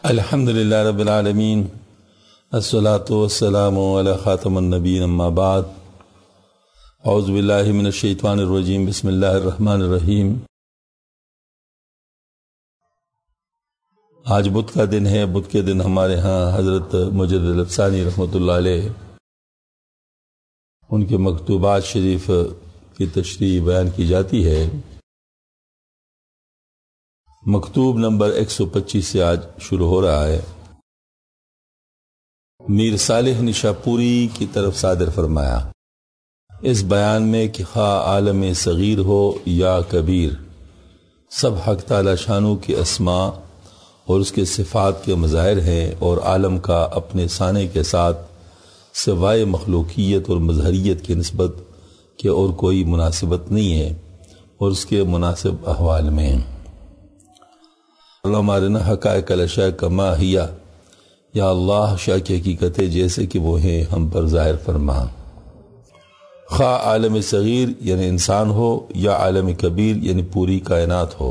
الحمدللہ رب العالمین الصلاۃ والسلام علی خاتم النبیین اما بعد اعوذ باللہ من الشیطان الرجیم بسم اللہ الرحمن الرحیم۔ آج بدھ کا دن ہے۔ بدھ کے دن ہمارے ہاں حضرت مجدد الافسانی رحمۃ اللہ علیہ ان کے مکتوبات شریف کی تشریح بیان کی جاتی ہے۔ مکتوب نمبر 125 سے آج شروع ہو رہا ہے۔ میر صالح نشاپوری کی طرف صادر فرمایا، اس بیان میں کہ خواہ عالم صغیر ہو یا کبیر، سب حق تعالی شانو کے اسماء اور اس کے صفات کے مظاہر ہیں، اور عالم کا اپنے سانے کے ساتھ سوائے مخلوقیت اور مظہریت کی نسبت کہ اور کوئی مناسبت نہیں ہے، اور اس کے مناسب احوال میں اللہ مارنا حقائق الاشیاء کما ہیا، یا اللہ اشیاء کی حقیقتیں جیسے کہ وہ ہیں ہم پر ظاہر فرما۔ خواہ عالم صغیر یعنی انسان ہو یا عالم کبیر یعنی پوری کائنات ہو،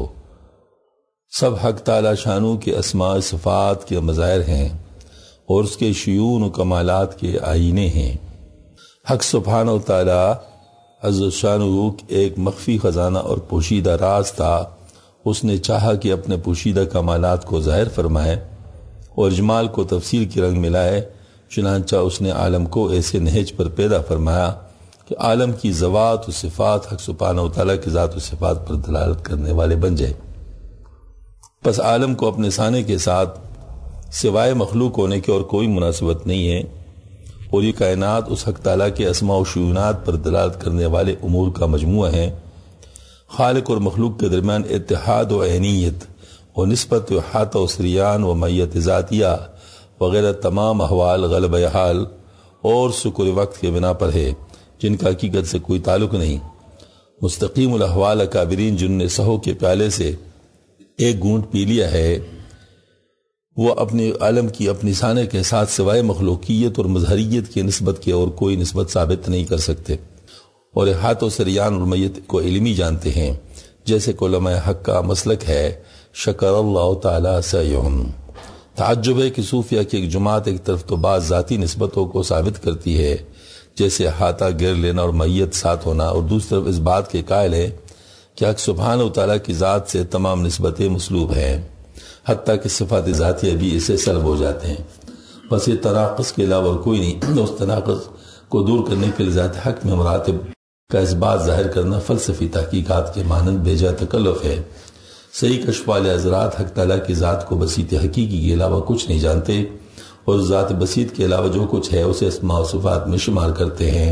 سب حق تعالی شانو کے اسماء صفات کے مظاہر ہیں اور اس کے شیون و کمالات کے آئینے ہیں۔ حق سبحانہ و تعالی عز شانہ ایک مخفی خزانہ اور پوشیدہ راز تھا۔ اس نے چاہا کہ اپنے پوشیدہ کمالات کو ظاہر فرمائے اور اجمال کو تفصیل کی رنگ ملائے، چنانچہ اس نے عالم کو ایسے نہج پر پیدا فرمایا کہ عالم کی ذوات و صفات حق سبحانہ و تعالیٰ کی ذات و صفات پر دلالت کرنے والے بن جائے۔ پس عالم کو اپنے سانے کے ساتھ سوائے مخلوق ہونے کی اور کوئی مناسبت نہیں ہے، اور یہ کائنات اس حق تعالیٰ کے اسماء و شیونات پر دلالت کرنے والے امور کا مجموعہ ہے۔ خالق اور مخلوق کے درمیان اتحاد و عینیت اور نسبت و احاطہ و سریان و میت ذاتیہ وغیرہ تمام احوال غلب حال اور سکر وقت کے بنا پر ہے، جن کا حقیقت سے کوئی تعلق نہیں۔ مستقیم الاحوال اکابرین جن نے سہو کے پیالے سے ایک گھونٹ پی لیا ہے، وہ اپنے عالم کی اپنی سانے کے ساتھ سوائے مخلوقیت اور مظہریت کی نسبت کے اور کوئی نسبت ثابت نہیں کر سکتے، اور احاط و سریان اور میت کو علمی جانتے ہیں، جیسے کہ علماء حق کا مسلک ہے۔ شکر اللہ تعالی سعیہم۔ تعجب ہے کہ صوفیہ کی ایک جماعت ایک طرف تو بعض ذاتی نسبتوں کو ثابت کرتی ہے، جیسے احاطہ گر لینا اور میت ساتھ ہونا، اور دوسری طرف اس بات کے قائل ہے کہ حق سبحانہ و تعالیٰ کی ذات سے تمام نسبتیں مسلوب ہیں، حتیٰ کہ صفات ذاتیہ بھی اسے سلب ہو جاتے ہیں۔ بس یہ تناقض کے علاوہ اور کوئی نہیں۔ اس تناقض کو دور کرنے کے لیے ذات حق میں مراتب کا اس بات ظاہر کرنا فلسفی تحقیقات کے مانند بیجا تکلف ہے۔ صحیح کشف والے حضرات حق تعالیٰ کی ذات کو بسیط حقیقی کے علاوہ کچھ نہیں جانتے، اور ذات بسیط کے علاوہ جو کچھ ہے اسے اسماء و صفات میں شمار کرتے ہیں۔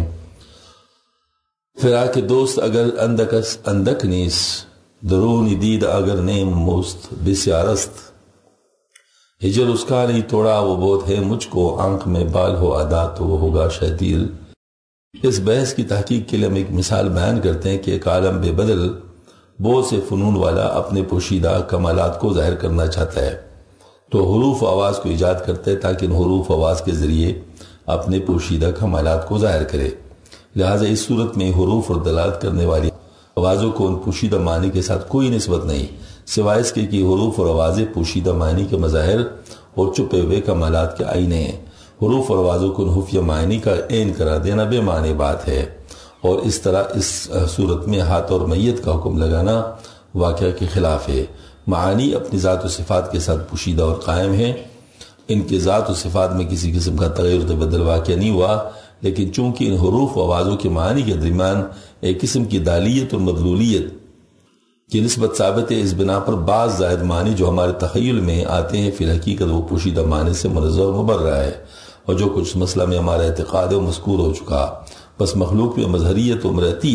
فراق دوست اگر اندکس اندک نیس، درون دید اگر نیم موست بسیارست، ہجر اس کا نہیں توڑا وہ بہت ہے مجھ کو، آنکھ میں بال ہو ادا تو وہ ہوگا شہدیل۔ اس بحث کی تحقیق کے لیے ہم ایک مثال بیان کرتے ہیں کہ ایک عالم بے بدل بہت سے فنون والا اپنے پوشیدہ کمالات کو ظاہر کرنا چاہتا ہے، تو حروف و آواز کو ایجاد کرتا ہے تاکہ ان حروف و آواز کے ذریعے اپنے پوشیدہ کمالات کو ظاہر کرے۔ لہٰذا اس صورت میں حروف اور دلالت کرنے والی آوازوں کو ان پوشیدہ معنی کے ساتھ کوئی نسبت نہیں، سوائے اس کے کہ حروف اور آوازیں پوشیدہ معنی کے مظاہر اور چھپے ہوئے کمالات کے آئینے ہیں۔ حروف اور آوازوں کو خفیہ معنی کا عین قرار دینا بے معنی بات ہے، اور اس طرح اس صورت میں ہاتھ اور میت کا حکم لگانا واقعہ کے خلاف ہے۔ معانی اپنی ذات و صفات کے ساتھ پوشیدہ اور قائم ہیں، ان کے ذات و صفات میں کسی قسم کا تغیر و تبدل واقع نہیں ہوا، لیکن چونکہ ان حروف و آوازوں کے معنی کے درمیان ایک قسم کی دالیت اور مدلولیت کی نسبت ثابت ہے، اس بنا پر بعض زائد معنی جو ہمارے تخیل میں آتے ہیں فی الحقیقت وہ پوشیدہ معنی سے منزہ اور مبرہ ہے، اور جو کچھ مسئلہ میں ہمارا اعتقاد ہے وہ مذکور ہو چکا۔ بس مخلوق میں مظہریت و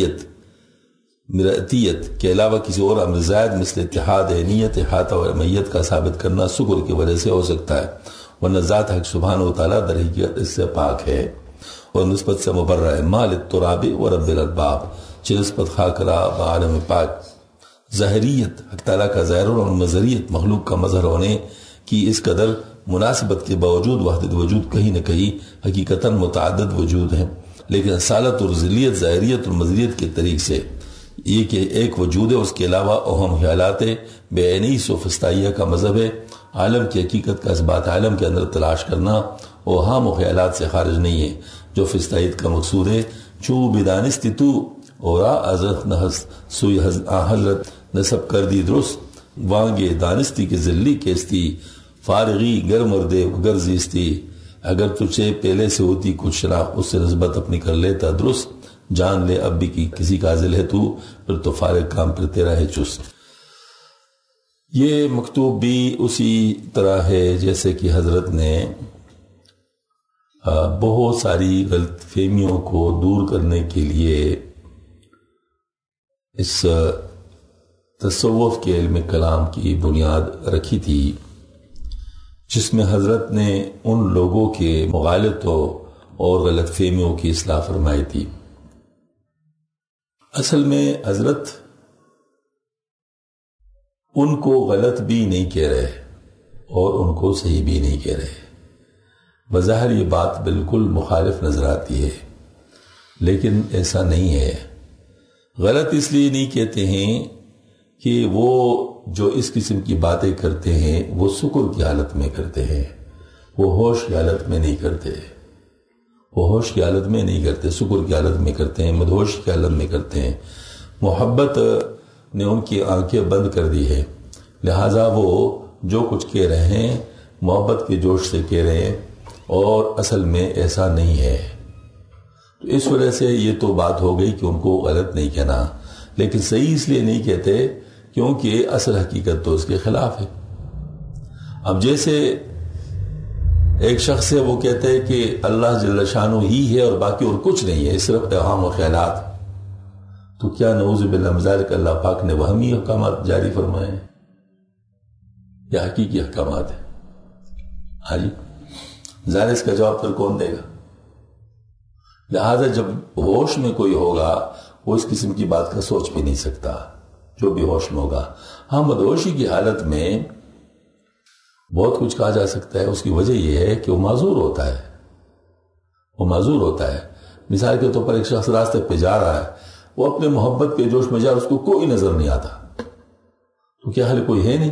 مرئتیت کے علاوہ کسی اور امر زائد مثل اتحاد عینیت احاطہ و میت کا ثابت کرنا شکر کی وجہ سے ہو سکتا ہے، ورنہ ذات حق سبحانہ و تعالیٰ در حقیقت اس سے پاک ہے اور نسبت سے مبرہ ہے۔ مال التراب و رب الارباب، نسبت خاک را عالم پاک۔ ظاہریت حق تعالیٰ کا ظاہر اور مظہریت مخلوق کا مظہر ہونے کی اس قدر مناسبت کے باوجود وحدت وجود کہیں نہ کہیں حقیقتاً متعدد وجود ہیں، لیکن اصالت اور ذلیت ظاہریت اور مظہریت کے طریق سے یہ کہ ایک وجود ہے، اس کے علاوہ اوہم خیالات بے عینی سوفسطائیہ کا مذہب ہے، عالم کی حقیقت کا اس بات عالم کے اندر تلاش کرنا اوہام و خیالات سے خارج نہیں ہے جو فستعید کا مقصود ہے. چو بدانستی تو اورا حضرت نحس سوئی حضرت نسب کر دی درست وانگے دانستی کے ذلی کیستی فارغی گر مردے گر زیستی. اگر تجھے پہلے سے ہوتی کچھ شناخت اس سے نسبت اپنی کر لیتا درست. جان لے اب بھی کی کسی کا عازل ہے تو پھر تو فارغ کام پھر تیرا ہے چست. یہ مکتوب بھی اسی طرح ہے جیسے کہ حضرت نے بہت ساری غلط فہمیوں کو دور کرنے کے لیے اس تصوف کے علم کلام کی بنیاد رکھی تھی، جس میں حضرت نے ان لوگوں کے مغالطوں اور غلط فہمیوں کی اصلاح فرمائی تھی. اصل میں حضرت ان کو غلط بھی نہیں کہہ رہے اور ان کو صحیح بھی نہیں کہہ رہے. بظاہر یہ بات بالکل مخالف نظر آتی ہے، لیکن ایسا نہیں ہے. غلط اس لیے نہیں کہتے ہیں کہ وہ جو اس قسم کی باتیں کرتے ہیں وہ سکر کی حالت میں کرتے ہیں، وہ ہوش کی حالت میں نہیں کرتے. وہ ہوش کی حالت میں نہیں کرتے، سکر کی حالت میں کرتے ہیں، مدہوش کی حالت میں کرتے ہیں. محبت نے ان کی آنکھیں بند کر دی ہے، لہٰذا وہ جو کچھ کہہ رہے ہیں محبت کے جوش سے کہہ رہے ہیں اور اصل میں ایسا نہیں ہے. تو اس وجہ سے یہ تو بات ہو گئی کہ ان کو غلط نہیں کہنا، لیکن صحیح اس لیے نہیں کہتے کیونکہ اصل حقیقت تو اس کے خلاف ہے. اب جیسے ایک شخص ہے وہ کہتے ہیں کہ اللہ جل شانہ ہی ہے اور باقی اور کچھ نہیں ہے، صرف اوہام و خیالات. تو کیا نعوذ باللہ من ذالک اللہ پاک نے وہمی احکامات جاری فرمائے ہیں یا حقیقی احکامات ہیں؟ ہاں جی، ظاہر اس کا جواب پھر کون دے گا؟ لہذا جب ہوش میں کوئی ہوگا وہ اس قسم کی بات کا سوچ بھی نہیں سکتا، جو بھی ہوش میں ہوگا. ہاں، مدہوشی کی حالت میں بہت کچھ کہا جا سکتا ہے. اس کی وجہ یہ ہے کہ وہ معذور ہوتا ہے. وہ معذور ہوتا ہے. مثال کے طور پر ایک شخص راستے پہ جا رہا ہے، وہ اپنے محبت کے جوش میں جا رہا، اس کو کوئی نظر نہیں آتا، تو کیا حال کوئی ہے نہیں؟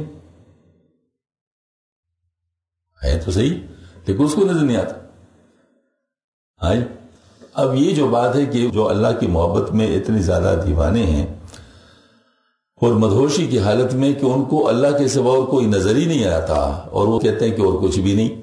ہے تو صحیح، لیکن اس کو نظر نہیں آتا. ہاں، اب یہ جو بات ہے کہ جو اللہ کی محبت میں اتنی زیادہ دیوانے ہیں اور مدہوشی کی حالت میں کہ ان کو اللہ کے سوا اور کوئی نظر ہی نہیں آتا اور وہ کہتے ہیں کہ اور کچھ بھی نہیں،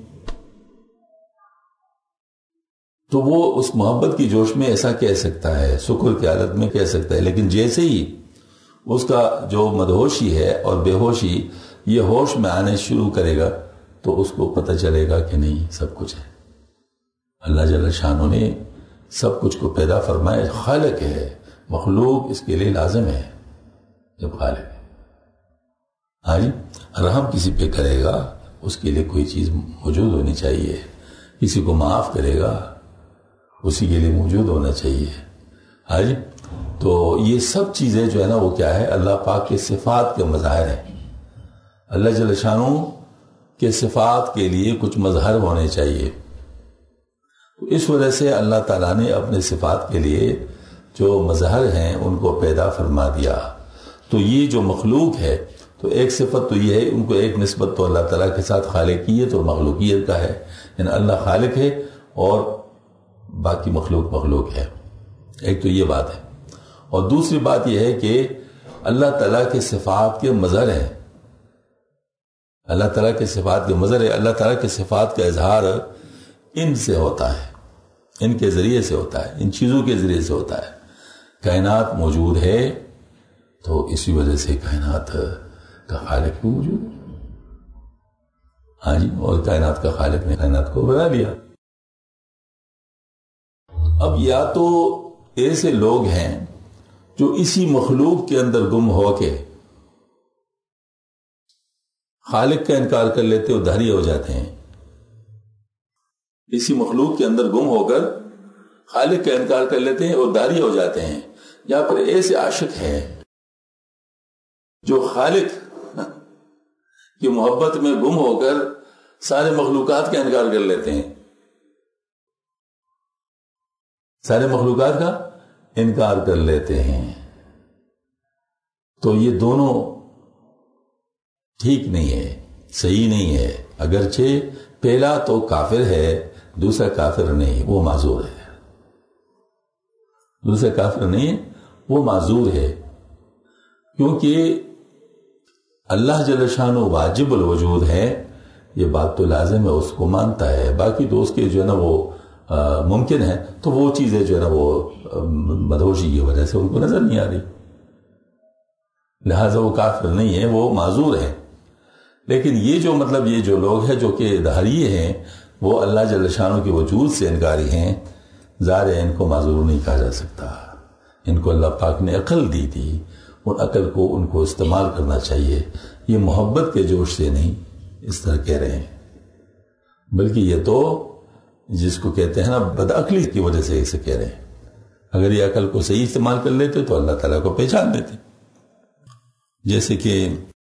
تو وہ اس محبت کی جوش میں ایسا کہہ سکتا ہے، سکر کی حالت میں کہہ سکتا ہے. لیکن جیسے ہی اس کا جو مدہوشی ہے اور بے ہوشی یہ ہوش میں آنے شروع کرے گا تو اس کو پتہ چلے گا کہ نہیں، سب کچھ ہے. اللہ جل شانہ نے سب کچھ کو پیدا فرمایا، خالق ہے. مخلوق اس کے لیے لازم ہے جب خالق ہے. ہاں جی، رحم کسی پہ کرے گا اس کے لیے کوئی چیز موجود ہونی چاہیے، کسی کو معاف کرے گا اسی کے لیے موجود ہونا چاہیے. ہاں جی، تو یہ سب چیزیں جو ہے نا وہ کیا ہے؟ اللہ پاک کے صفات کے مظاہر ہیں. اللہ جل شانہ کے صفات کے لیے کچھ مظہر ہونے چاہیے. تو اس وجہ سے اللہ تعالیٰ نے اپنے صفات کے لیے جو مظہر ہیں ان کو پیدا فرما دیا. تو یہ جو مخلوق ہے تو ایک صفت تو یہ ہے، ان کو ایک نسبت تو اللہ تعالیٰ کے ساتھ خالقیت اور مخلوقیت کا ہے، یعنی اللہ خالق ہے اور باقی مخلوق ہے. ایک تو یہ بات ہے. اور دوسری بات یہ ہے کہ اللہ تعالیٰ کے صفات کے مظہر ہیں. اللہ تعالیٰ کے صفات کے مظہر ہے. اللہ تعالیٰ کے صفات کا اظہار ان سے ہوتا ہے، ان کے ذریعے سے ہوتا ہے، ان چیزوں کے ذریعے سے ہوتا ہے. کائنات موجود ہے تو اسی وجہ سے کائنات کا خالق بھی موجود ہے. ہاں جی، اور کائنات کا خالق نے کائنات کو بنا لیا. اب یا تو ایسے لوگ ہیں جو اسی مخلوق کے اندر گم ہو کے خالق کا انکار کر لیتے اور دھاری ہو جاتے ہیں، اسی مخلوق کے اندر گم ہو کر خالق کا انکار کر لیتے ہیں اور دھاری ہو جاتے ہیں. یا پھر ایسے عاشق ہیں جو خالق کی محبت میں گم ہو کر سارے مخلوقات کا انکار کر لیتے ہیں، سارے مخلوقات کا انکار کر لیتے ہیں. تو یہ دونوں ٹھیک نہیں ہے. صحیح نہیں ہے. اگرچہ پہلا تو کافر ہے، دوسرا کافر نہیں، وہ معذور ہے. دوسرا کافر نہیں، وہ معذور ہے، کیونکہ اللہ جل شانہ واجب الوجود ہے. یہ بات تو لازم ہے، اس کو مانتا ہے. باقی تو اس کے جو ہے نا وہ ممکن ہے، تو وہ چیزیں جو ہے نا وہ مدہوشی کی وجہ سے ان کو نظر نہیں آ رہی، لہٰذا وہ کافر نہیں ہے، وہ معذور ہے. لیکن یہ جو مطلب یہ جو لوگ ہیں جو کہ دہریے ہیں، وہ اللہ جل شانہ کے وجود سے انکاری ہیں، ظاہر ہے ان کو معذور نہیں کہا جا سکتا. ان کو اللہ پاک نے عقل دی تھی، ان عقل کو ان کو استعمال کرنا چاہیے. یہ محبت کے جوش سے نہیں اس طرح کہہ رہے ہیں، بلکہ یہ تو جس کو کہتے ہیں نا بدعقلی کی وجہ سے اسے کہہ رہے ہیں. اگر یہ عقل کو صحیح استعمال کر لیتے تو اللہ تعالیٰ کو پہچان دیتے. جیسے کہ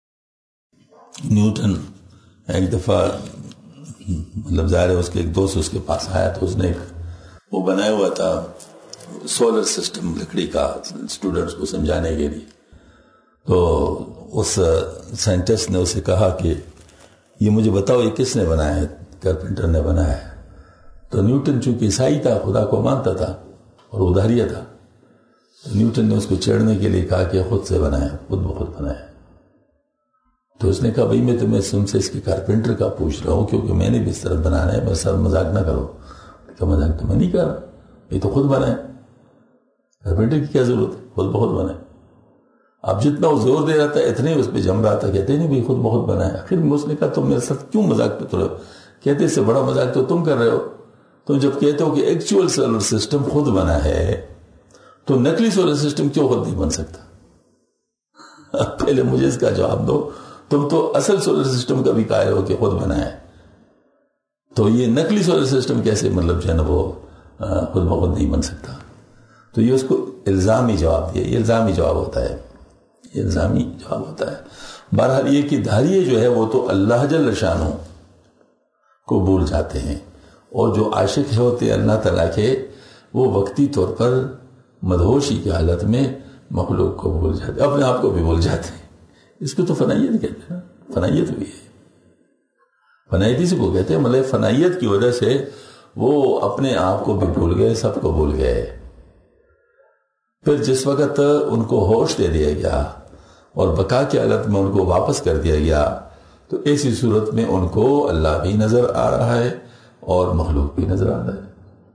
نیوٹن ایک دفعہ مطلب ظاہر ہے اس کے ایک دوست اس کے پاس آیا، تو اس نے وہ بنایا ہوا تھا سولر سسٹم لکڑی کا اسٹوڈنٹس کو سمجھانے کے لیے. تو اس سائنٹسٹ نے اسے کہا کہ یہ مجھے بتاؤ یہ کس نے بنایا ہے؟ کارپینٹر نے بنایا ہے. تو نیوٹن چونکہ عیسائی تھا، خدا کو مانتا تھا اور ادھاریہ تھا، تو نیوٹن نے اس کو چھیڑنے کے لیے کہا کہ خود سے بنایا، خود بخود بنایا. تو اس نے کہا بھائی میں تمہیں تم سے اس کے کارپینٹر کا پوچھ رہا ہوں، کیونکہ میں نے بھی اس طرح بنانا ہے، بس مذاق نہ کرو. کہ مذاق تو میں نہیں کر رہا، یہ تو خود بنائے، کارپینٹر کی کیا ضرورت ہے، خود بخود بنائے. اب جتنا وہ زور دے رہا تھا اتنے اس پہ جم رہا تھا، کہتے نہیں بھائی خود بخود بنائے. آخر میں اس نے کہا تم میرے ساتھ کیوں مذاق پہ تھوڑا، کہتے اس سے بڑا مذاق تو تم کر رہے ہو. تم جب کہتے ہو کہ ایکچوئل سولر سسٹم خود بنا ہے، تو نقلی سولر سسٹم کیوں خود نہیں بن سکتا؟ پہلے مجھے اس کا جواب دو. تم تو اصل سولر سسٹم کا بھی قائل ہو کہ خود بنا ہے، تو یہ نقلی سولر سسٹم کیسے مطلب جو ہے نا وہ خود بخود نہیں بن سکتا؟ تو یہ اس کو الزامی جواب دیا. یہ الزامی جواب ہوتا ہے، یہ الزامی جواب ہوتا ہے. بہرحال یہ کہ دھاریے جو ہے وہ تو اللہ جل شانہ کو بھول جاتے ہیں، اور جو عاشق ہوتے ہیں اللہ تعالیٰ کے، وہ وقتی طور پر مدہوشی کی حالت میں مخلوق کو بھول جاتے، اپنے آپ کو بھی بھول جاتے ہیں. اس کو تو فنائیت کہتے ہیں. فنائیت بھی ہے، فنائیت اسی کو کہتے ہیں. مطلب فنائیت کی وجہ سے وہ اپنے آپ کو بھی بھول گئے، سب کو بھول گئے. پھر جس وقت ان کو ہوش دے دیا گیا اور بقا کی حالت میں ان کو واپس کر دیا گیا، تو ایسی صورت میں ان کو اللہ بھی نظر آ رہا ہے اور مخلوق بھی نظر آ رہا ہے.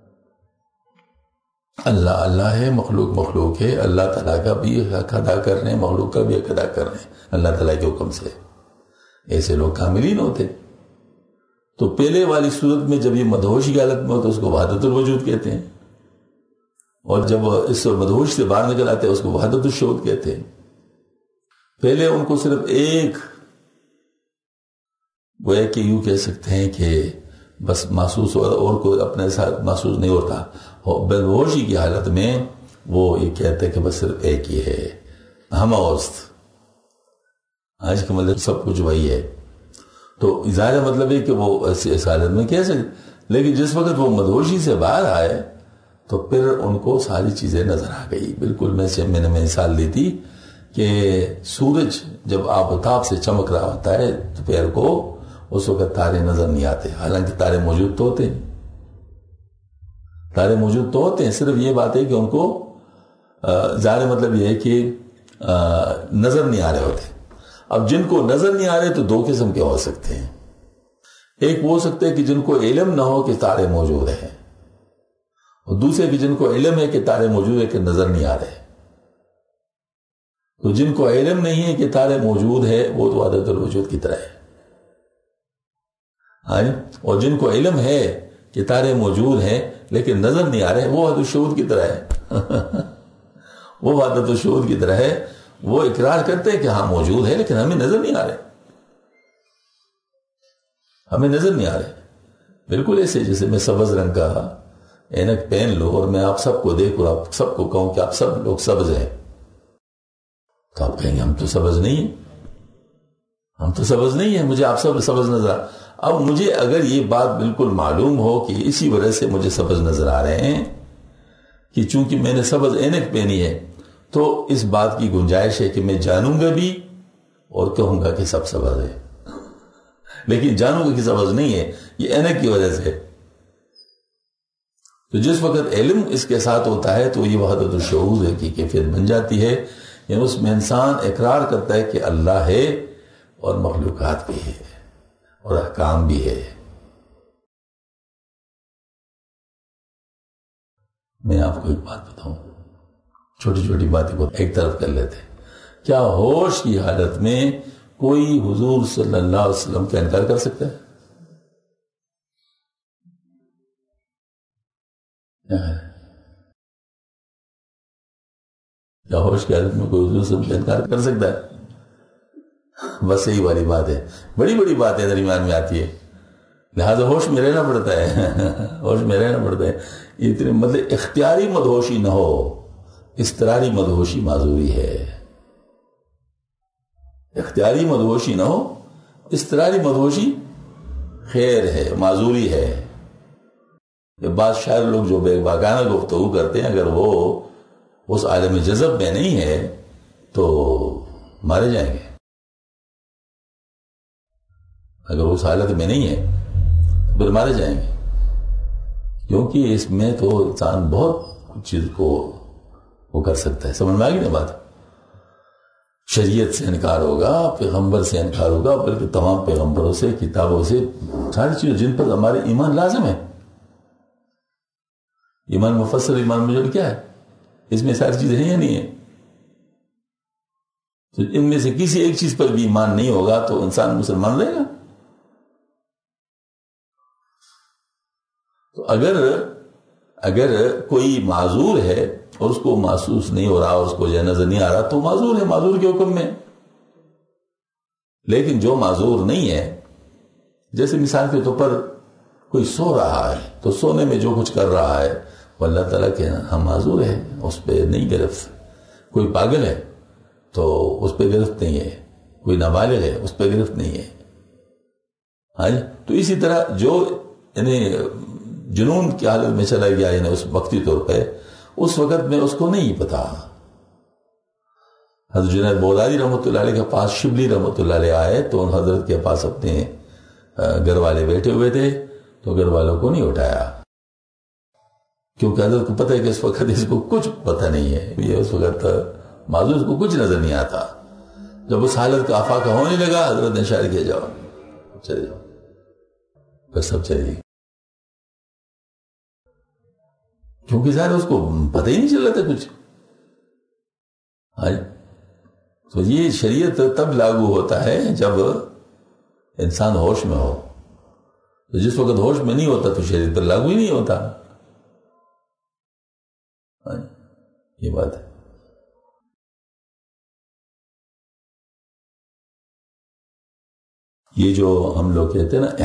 اللہ اللہ ہے، مخلوق مخلوق ہے. اللہ تعالیٰ کا بھی حق ادا کر رہے ہیں، مخلوق کا بھی حق ادا کر رہے ہیں اللہ تعالیٰ کے حکم سے. ایسے لوگ کاملین ہوتے. تو پہلے والی صورت میں جب یہ مدہوش کی حالت میں ہو تو اس کو وحدت الوجود کہتے ہیں، اور جب اس مدہوش سے باہر نکل آتے ہیں اس کو وحدت الشہود کہتے ہیں. پہلے ان کو صرف ایک گویا کہ یوں کہہ سکتے ہیں کہ بس محسوس ہو، اور کوئی اپنے ساتھ محسوس نہیں ہوتا. بے ہوشی کی حالت میں وہ یہ کہتے ہیں کہ بس صرف ایک ہی ہے، ہم اوست. آج کا مطلب سب کچھ وہی ہے. تو ظاہر مطلب ہے کہ وہ اس حالت میں کہہ سکتے. لیکن جس وقت وہ مدہوشی سے باہر آئے تو پھر ان کو ساری چیزیں نظر آ گئی. بالکل میں نے مثال دی تھی کہ سورج جب آفتاب سے چمک رہا ہوتا ہے دوپہر کو، اس وقت تارے نظر نہیں آتے، حالانکہ تارے موجود تو ہوتے ہیں. تارے موجود تو ہوتے ہیں، صرف یہ بات ہے کہ ان کو ظاہر مطلب یہ ہے کہ نظر نہیں آ رہے ہوتے. اب جن کو نظر نہیں آ رہے تو دو قسم کے ہو سکتے ہیں. ایک وہ ہو سکتے ہیں کہ جن کو علم نہ ہو کہ تارے موجود ہیں، اور دوسرے کہ جن کو علم ہے کہ تارے موجود ہے کہ نظر نہیں آ رہے. تو جن کو علم نہیں ہے کہ تارے موجود ہے وہ تو وحدت الوجود کی طرح ہے، اور جن کو علم ہے کہ تارے موجود ہیں لیکن نظر نہیں آ رہے وہ وحدت الشہود کی طرح ہے. وہ وحدت الشہود کی طرح ہے. وہ اقرار کرتے ہیں کہ ہاں موجود ہے لیکن ہمیں نظر نہیں آ رہے، ہمیں نظر نہیں آ رہے. بالکل ایسے جیسے میں سبز رنگ کا اینک پہن لو اور میں آپ سب کو دیکھوں، آپ سب کو کہوں کہ آپ سب لوگ سبز ہیں، تو آپ کہیں گے ہم تو سبز نہیں ہیں، ہم تو سبز نہیں ہیں، مجھے آپ سب سبز نظر آ. اب مجھے اگر یہ بات بالکل معلوم ہو کہ اسی وجہ سے مجھے سبز نظر آ رہے ہیں کہ چونکہ میں نے سبز اینک پہنی ہے، تو اس بات کی گنجائش ہے کہ میں جانوں گا بھی اور کہوں گا کہ سب سبز ہے. لیکن جانوں کا کسی عوض نہیں ہے، یہ اینک کی وجہ سے۔ تو جس وقت علم اس کے ساتھ ہوتا ہے تو یہ وحدت الشعور کی کیفیت بن جاتی ہے، یعنی اس میں انسان اقرار کرتا ہے کہ اللہ ہے اور مخلوقات بھی ہے اور احکام بھی ہے۔ میں آپ کو ایک بات بتاؤں، چھوٹی چھوٹی باتیں کو ایک طرف کر لیتے ہیں۔ کیا ہوش کی حالت میں کوئی حضور صلی اللہ علیہ وسلم کا انکار کر سکتا ہے؟ کیا ہوش کی حالت میں کوئی حضور صلی اللہ علیہ وسلم کا انکار کر سکتا ہے؟ بس یہی والی بات ہے، بڑی بڑی باتیں درمیان میں آتی ہے، لہذا ہوش میں رہنا پڑتا ہے ہوش میں رہنا پڑتا ہے۔ اتنے مطلب اختیاری مدہوشی نہ ہو، اضطراری مدہوشی معذوری ہے۔ اختیاری مدہوشی نہ ہو، اضطراری مدہوشی خیر ہے، معذوری ہے۔ یہ بعض شاعر لوگ جو بے باکانہ گفتگو کرتے ہیں، اگر وہ اس عالم جذب میں نہیں ہے تو مارے جائیں گے۔ اگر اس حالت میں نہیں ہے تو پھر مارے جائیں گے، کیونکہ اس میں تو انسان بہت چیز کو وہ کر سکتا ہے۔ سمجھ میں آ گئی نا بات؟ شریعت سے انکار ہوگا، پیغمبر سے انکار ہوگا، بلکہ تمام پیغمبروں سے، کتابوں سے، ساری چیزیں جن پر ہمارے ایمان لازم ہے۔ ایمان مفصل، ایمان مجمل کیا ہے؟ اس میں ساری چیزیں ہیں یا نہیں ہیں؟ تو ان میں سے کسی ایک چیز پر بھی ایمان نہیں ہوگا تو انسان مسلمان رہے گا؟ تو اگر کوئی معذور ہے اور اس کو محسوس نہیں ہو رہا، اس کو نظر نہیں آ رہا، تو معذور ہے، معذور کے حکم میں۔ لیکن جو معذور نہیں ہے، جیسے مثال کے طور پر کوئی سو رہا ہے تو سونے میں جو کچھ کر رہا ہے وہ اللہ تعالیٰ کے ہم معذور ہے، اس پہ نہیں گرفت۔ کوئی پاگل ہے تو اس پہ گرفت نہیں ہے، کوئی نابالغ ہے اس پہ گرفت نہیں ہے۔ ہاں جی، تو اسی طرح جو یعنی جنون کی حالت میں چلا گیا، یعنی اس وقتی طور پہ، اس وقت میں اس کو نہیں پتا۔ حضرت جنید بغدادی رحمۃ اللہ علیہ کے پاس شبلی رحمۃ اللہ علیہ آئے تو ان حضرت کے پاس اپنے گھر والے بیٹھے ہوئے تھے، تو گھر والوں کو نہیں اٹھایا، کیونکہ حضرت کو پتہ ہے کہ اس وقت اس کو کچھ پتہ نہیں ہے، یہ اس وقت معذور، اس کو کچھ نظر نہیں آتا۔ جب اس حالت کا آفاقہ ہونے لگا، حضرت نے اشارہ کیا، جاؤ چلے جاؤ، بس سب چلے گئے، کیونکہ ظاہر اس کو پتہ ہی نہیں چل رہا تھا کچھ۔ تو یہ شریعت تب لاگو ہوتا ہے جب انسان ہوش میں ہو، تو جس وقت ہوش میں نہیں ہوتا تو شریعت پر لاگو ہی نہیں ہوتا۔ یہ بات ہے۔ یہ جو ہم لوگ کہتے ہیں نا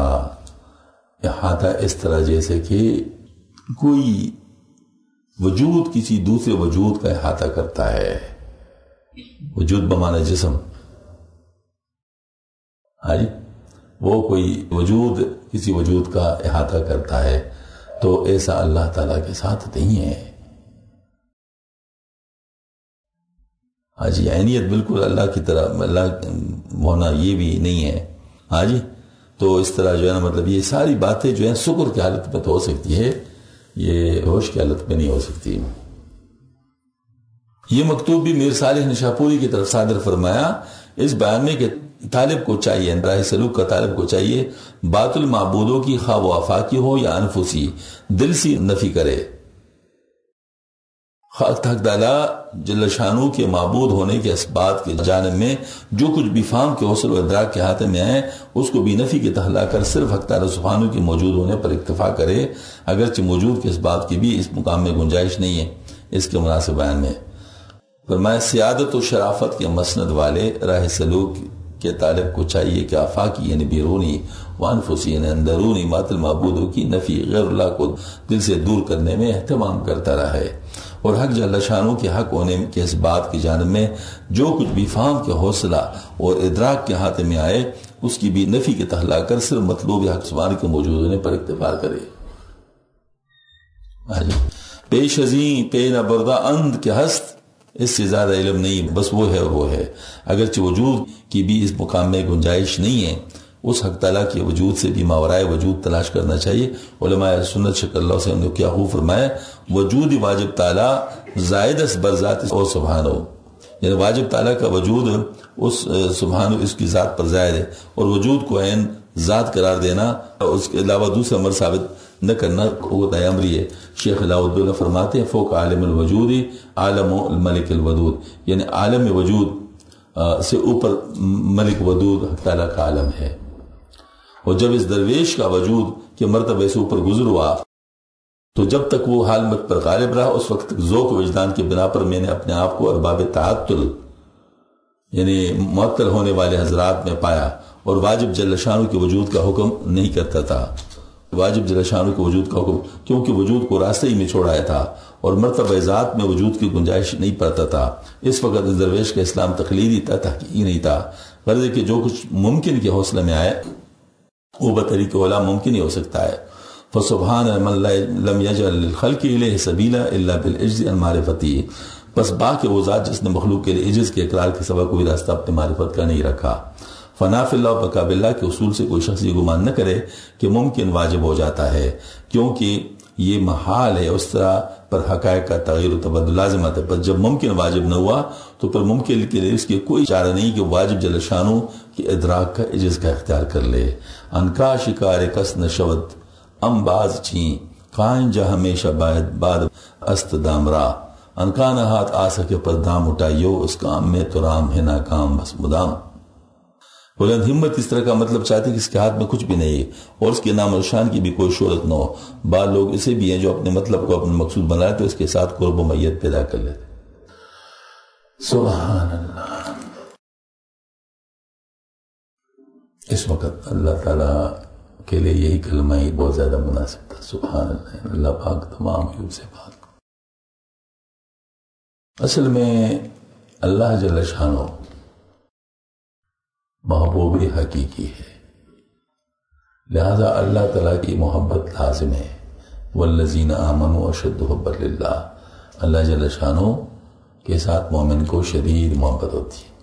احاطہ اس طرح جیسے کہ کوئی وجود کسی دوسرے وجود کا احاطہ کرتا ہے، وجود بمعنی جسم، وہ کوئی وجود کسی وجود کا احاطہ کرتا ہے، تو ایسا اللہ تعالیٰ کے ساتھ نہیں ہے۔ عینیت بالکل اللہ کی طرح اللہ ہونا یہ بھی نہیں ہے۔ تو اس طرح جو ہے نا، مطلب یہ ساری باتیں جو ہیں سکر کی حالت میں تو ہو سکتی ہے، یہ ہوش کی حالت میں نہیں ہو سکتی۔ یہ مکتوب بھی میر صالح نشاپوری کی طرف صادر فرمایا اس بیان میں کہ طالب کو چاہیے، راہ سلوک کا طالب کو چاہیے بات المعبودوں کی خواہ و آفاقی ہو یا انفسی، دل سی نفی کرے۔ حق تعالیٰ جل شانو کے معبود ہونے کے اسبات کے جانب میں جو کچھ بھی فہم کے حوصل و ادراک کے ہاتھ میں آئے، اس کو بھی نفی کے تحت لا کر صرف حق تعالیٰ سبحانہ کے موجود ہونے پر اکتفا کرے، اگرچہ موجود کے اسبات کی بھی اس مقام میں گنجائش نہیں ہے۔ اس کے مناسب بیان میں فرمایا سیادت و شرافت کے مسند والے راہ سلوک کے طالب کو چاہیے کہ آفاقی یعنی بیرونی وانفسی یعنی اندرونی مات المعبودوں کی نفی غیر اللہ کو دل سے دور کرنے میں اہتمام کرتا رہے، اور حق جل شانو کے حق ہونے کے اس بات کی جانب میں جو کچھ بھی فہم کے حوصلہ اور ادراک کے ہاتھ میں آئے، اس کی بھی نفی کے تحت لا کر صرف مطلوب حق سبحانہ کے موجود ہونے پر اکتفا کرے۔ پیش ازیں پے نہ بردہ اند کے ہست، اس سے زیادہ علم نہیں، بس وہ ہے اور وہ ہے، اگرچہ وجود کی بھی اس مقام میں گنجائش نہیں ہے، اس حق تعالیٰ کے وجود سے بھی ماورائے وجود تلاش کرنا چاہیے۔ علماء سنت شکر اللہ سے نے کیا خوب فرمایا، وجود واجب تعالیٰ زائد اس برذات او سبحانہ، یعنی واجب تعالیٰ کا وجود اس سبحانہ اس کی ذات پر زائد ہے، اور وجود کو عین ذات قرار دینا اس کے علاوہ دوسرا امر ثابت نہ کرنا وہ امری ہے۔ شیخ علاء الدولہ فرماتے ہیں فوق عالم الوجود عالم الملک الودود، یعنی عالم وجود سے اوپر ملک ودود حق تعالیٰ کا عالم ہے، اور جب اس درویش کا وجود کے مرتبے سے اوپر گزر ہوا تو جب تک وہ حال مت پر غالب رہا اس وقت تک ذوق وجدان کے بنا پر میں نے اپنے آپ کو ارباب تعطل یعنی معطل ہونے والے حضرات میں پایا، اور واجب جل شانہ کے وجود کا حکم نہیں کرتا تھا۔ واجب جل شانہ کے وجود کا حکم کیونکہ وجود کو راستے ہی میں چھوڑایا تھا اور مرتبہ ذات میں وجود کی گنجائش نہیں پاتا تھا۔ اس وقت اس درویش کا اسلام تقلیدی تھا، تحقیقی نہیں تھا، غرض ہے کہ جو کچھ ممکن کے حوصلے میں آئے وہ بطریق اولا ممکن ہی ہو سکتا ہے۔ فسبحان من لم یجعل للخلق الیہ سبیلا الا بالعجز عن معرفتی، بس باقی وہ ذات جس نے مخلوق کے لیے عجز کے اقرار کے سوا کوئی راستہ اپنے معرفت کا نہیں رکھا۔ فناف اللہ و بقا باللہ کے اصول سے کوئی شخص یہ گمان نہ کرے کہ ممکن واجب ہو جاتا ہے، کیونکہ یہ محال ہے، اس طرح پر حقائق کا تغیر و تبدل لازمت ہے، پر جب ممکن واجب نہ ہوا تو پھر ممکن کے لیے اس کی کوئی چارہ نہیں کہ واجب جل شانو کے ادراک کا عجز کا اختیار کر لے۔ انکا شکار کس نشود ام باز چین قائن جا ہمیشہ بعد است دامرا، انکا نہ ہاتھ آ سکے پر دام اٹھائیو اس کام میں تو رام ہے ناکام بس مدام۔ بلند ہمت اس طرح کا مطلب چاہتے کہ اس کے ہاتھ میں کچھ بھی نہیں ہے اور اس کے نام و شان کی بھی کوئی شہرت نہ ہو۔ بعض لوگ اسے بھی ہیں جو اپنے مطلب کو اپنے مقصود بناتے اس کے ساتھ قرب و میت پیدا کر لیتے۔ سبحان اللہ۔ اس وقت اللہ تعالیٰ کے لیے یہی کلمہ ہی بہت زیادہ مناسب تھا، سبحان اللہ۔ اللہ پاک تمام عیوب سے پاک۔ اصل میں اللہ جل شانہ محبوب حقیقی ہے، لہذا اللہ تعالیٰ کی محبت لازم ہے۔ والذین آمنوا اشد حبا للہ، اللہ جل شانہ کے ساتھ مومن کو شدید محبت ہوتی ہے،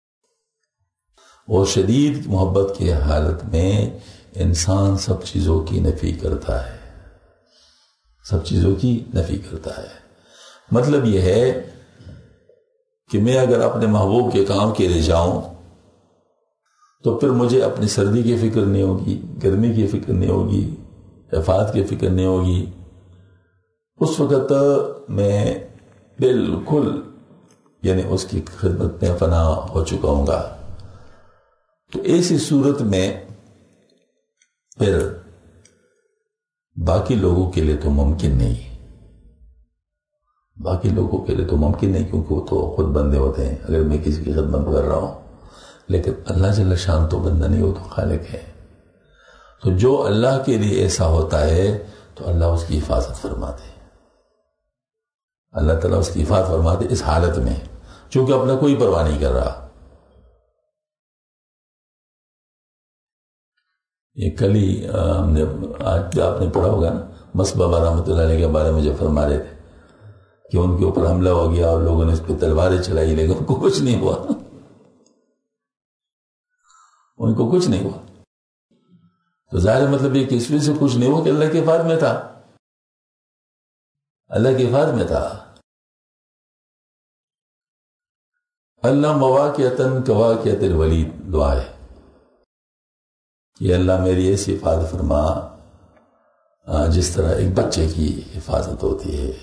اور شدید محبت کی حالت میں انسان سب چیزوں کی نفی کرتا ہے، سب چیزوں کی نفی کرتا ہے۔ مطلب یہ ہے کہ میں اگر اپنے محبوب کے کام کے لیے جاؤں تو پھر مجھے اپنی سردی کی فکر نہیں ہوگی، گرمی کی فکر نہیں ہوگی، حفاظت کی فکر نہیں ہوگی، اس وقت میں بالکل یعنی اس کی خدمت میں فنا ہو چکا ہوں گا۔ تو ایسی صورت میں پھر باقی لوگوں کے لیے تو ممکن نہیں، باقی لوگوں کے لیے تو ممکن نہیں، کیونکہ وہ تو خود بندے ہوتے ہیں اگر میں کسی کی خدمت کر رہا ہوں، لیکن اللہ جل شان تو بندہ نہیں، وہ تو خالق ہے۔ تو جو اللہ کے لیے ایسا ہوتا ہے تو اللہ اس کی حفاظت فرماتے، اللہ تعالیٰ اس کی حفاظت فرماتے اس حالت میں، چونکہ اپنا کوئی پرواہ نہیں کر رہا۔ یہ کل ہی آج آپ نے پڑھا ہوگا نا، مس بابا رحمۃ اللہ علیہ کے بارے میں جو فرما رہے تھے کہ ان کے اوپر حملہ ہو گیا اور لوگوں نے اس پہ تلواریں چلائی لیکن ان کو کچھ نہیں ہوا، ان کو کچھ نہیں ہوا۔ تو ظاہر مطلب یہ کہ اس وجہ سے کچھ نہیں ہوا کہ اللہ کے حفاظت میں تھا، اللہ کے حفاظت میں تھا۔ اللہ مواقعتاً کواقعت الولید دعا ہے، یہ اللہ میری ایسی حفاظت فرما جس طرح ایک بچے کی حفاظت ہوتی ہے۔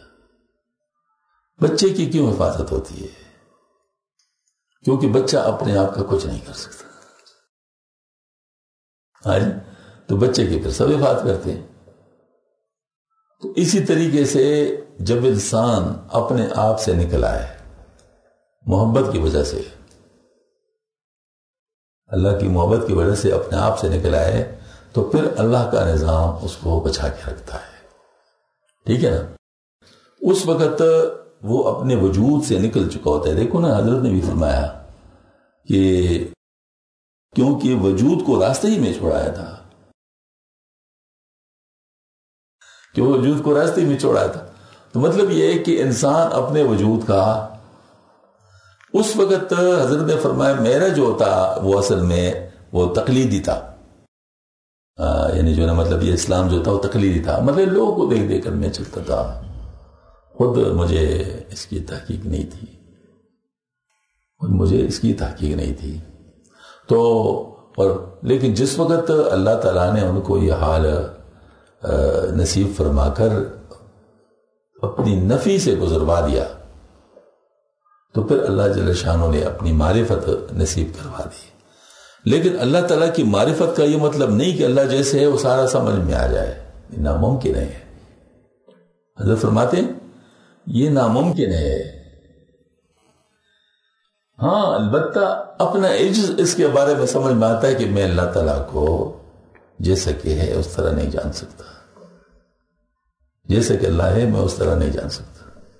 بچے کی کیوں حفاظت ہوتی ہے؟ کیونکہ بچہ اپنے آپ کا کچھ نہیں کر سکتا، تو بچے کی پھر سب حفاظت کرتے ہیں۔ تو اسی طریقے سے جب انسان اپنے آپ سے نکلا ہے محبت کی وجہ سے، اللہ کی محبت کی وجہ سے اپنے آپ سے نکلا ہے، تو پھر اللہ کا نظام اس کو بچا کے رکھتا ہے، ٹھیک ہے نا۔ اس وقت وہ اپنے وجود سے نکل چکا ہوتا ہے۔ دیکھو نا، حضرت نے بھی فرمایا کہ کیونکہ وجود کو راستے ہی میں چھوڑایا تھا، کیوں وجود کو راستے میں چھوڑایا تھا، تو مطلب یہ ہے کہ انسان اپنے وجود کا اس وقت حضرت نے فرمایا میرا جو ہوتا وہ اصل میں وہ تقلیدی تھا، یعنی جو نا مطلب یہ اسلام جو تھا وہ تقلیدی تھا، مطلب لوگوں کو دیکھ دیکھ کر میں چلتا تھا، خود مجھے اس کی تحقیق نہیں تھی، تو اور لیکن جس وقت اللہ تعالیٰ نے ان کو یہ حال نصیب فرما کر اپنی نفی سے گزروا دیا تو پھر اللہ جل شانہ نے اپنی معرفت نصیب کروا دی. لیکن اللہ تعالیٰ کی معرفت کا یہ مطلب نہیں کہ اللہ جیسے ہے وہ سارا سمجھ میں آ جائے، یہ ناممکن ہے. حضرت فرماتے ہیں یہ ناممکن ہے. ہاں البتہ اپنا عجز اس کے بارے میں سمجھ میں آتا ہے کہ میں اللہ تعالیٰ کو جیسا کہ ہے اس طرح نہیں جان سکتا، جیسے کہ اللہ ہے میں اس طرح نہیں جان سکتا.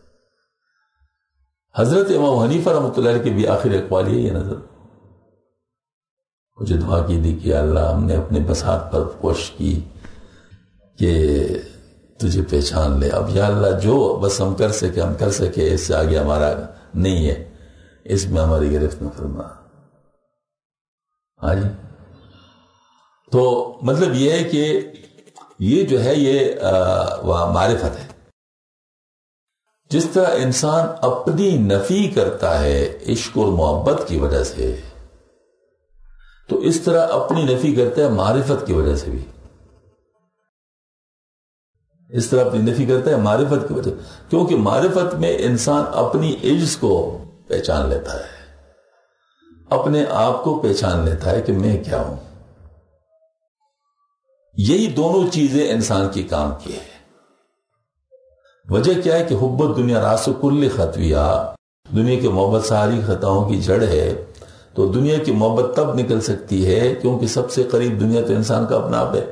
حضرت امام حنیفہ رحمۃ اللہ علیہ کے بھی آخر اقوال یہ نظر مجھے دعا کی دی کہ اللہ ہم نے اپنے بساط پر کوشش کی کہ تجھے پہچان لے، اب یا اللہ جو بس ہم کر سکے اس سے آگے ہمارا نہیں ہے، اس میں ہماری گرفت نہ فرما. ہاں جی، تو مطلب یہ ہے کہ یہ جو ہے یہ معرفت ہے. جس طرح انسان اپنی نفی کرتا ہے عشق اور محبت کی وجہ سے، تو اس طرح اپنی نفی کرتا ہے معرفت کی وجہ سے بھی. اس طرح اپنی نفی کرتا ہے معرفت کی وجہ، کیونکہ معرفت میں انسان اپنی عجز کو پہچان لیتا ہے، اپنے آپ کو پہچان لیتا ہے کہ میں کیا ہوں. یہی دونوں چیزیں انسان کی کام کی ہے. وجہ کیا ہے کہ حب الدنیا راس کل خطویہ، دنیا کی محبت ساری خطاؤں کی جڑ ہے. تو دنیا کی محبت تب نکل سکتی ہے کیونکہ سب سے قریب دنیا تو انسان کا اپنا آپ ہے،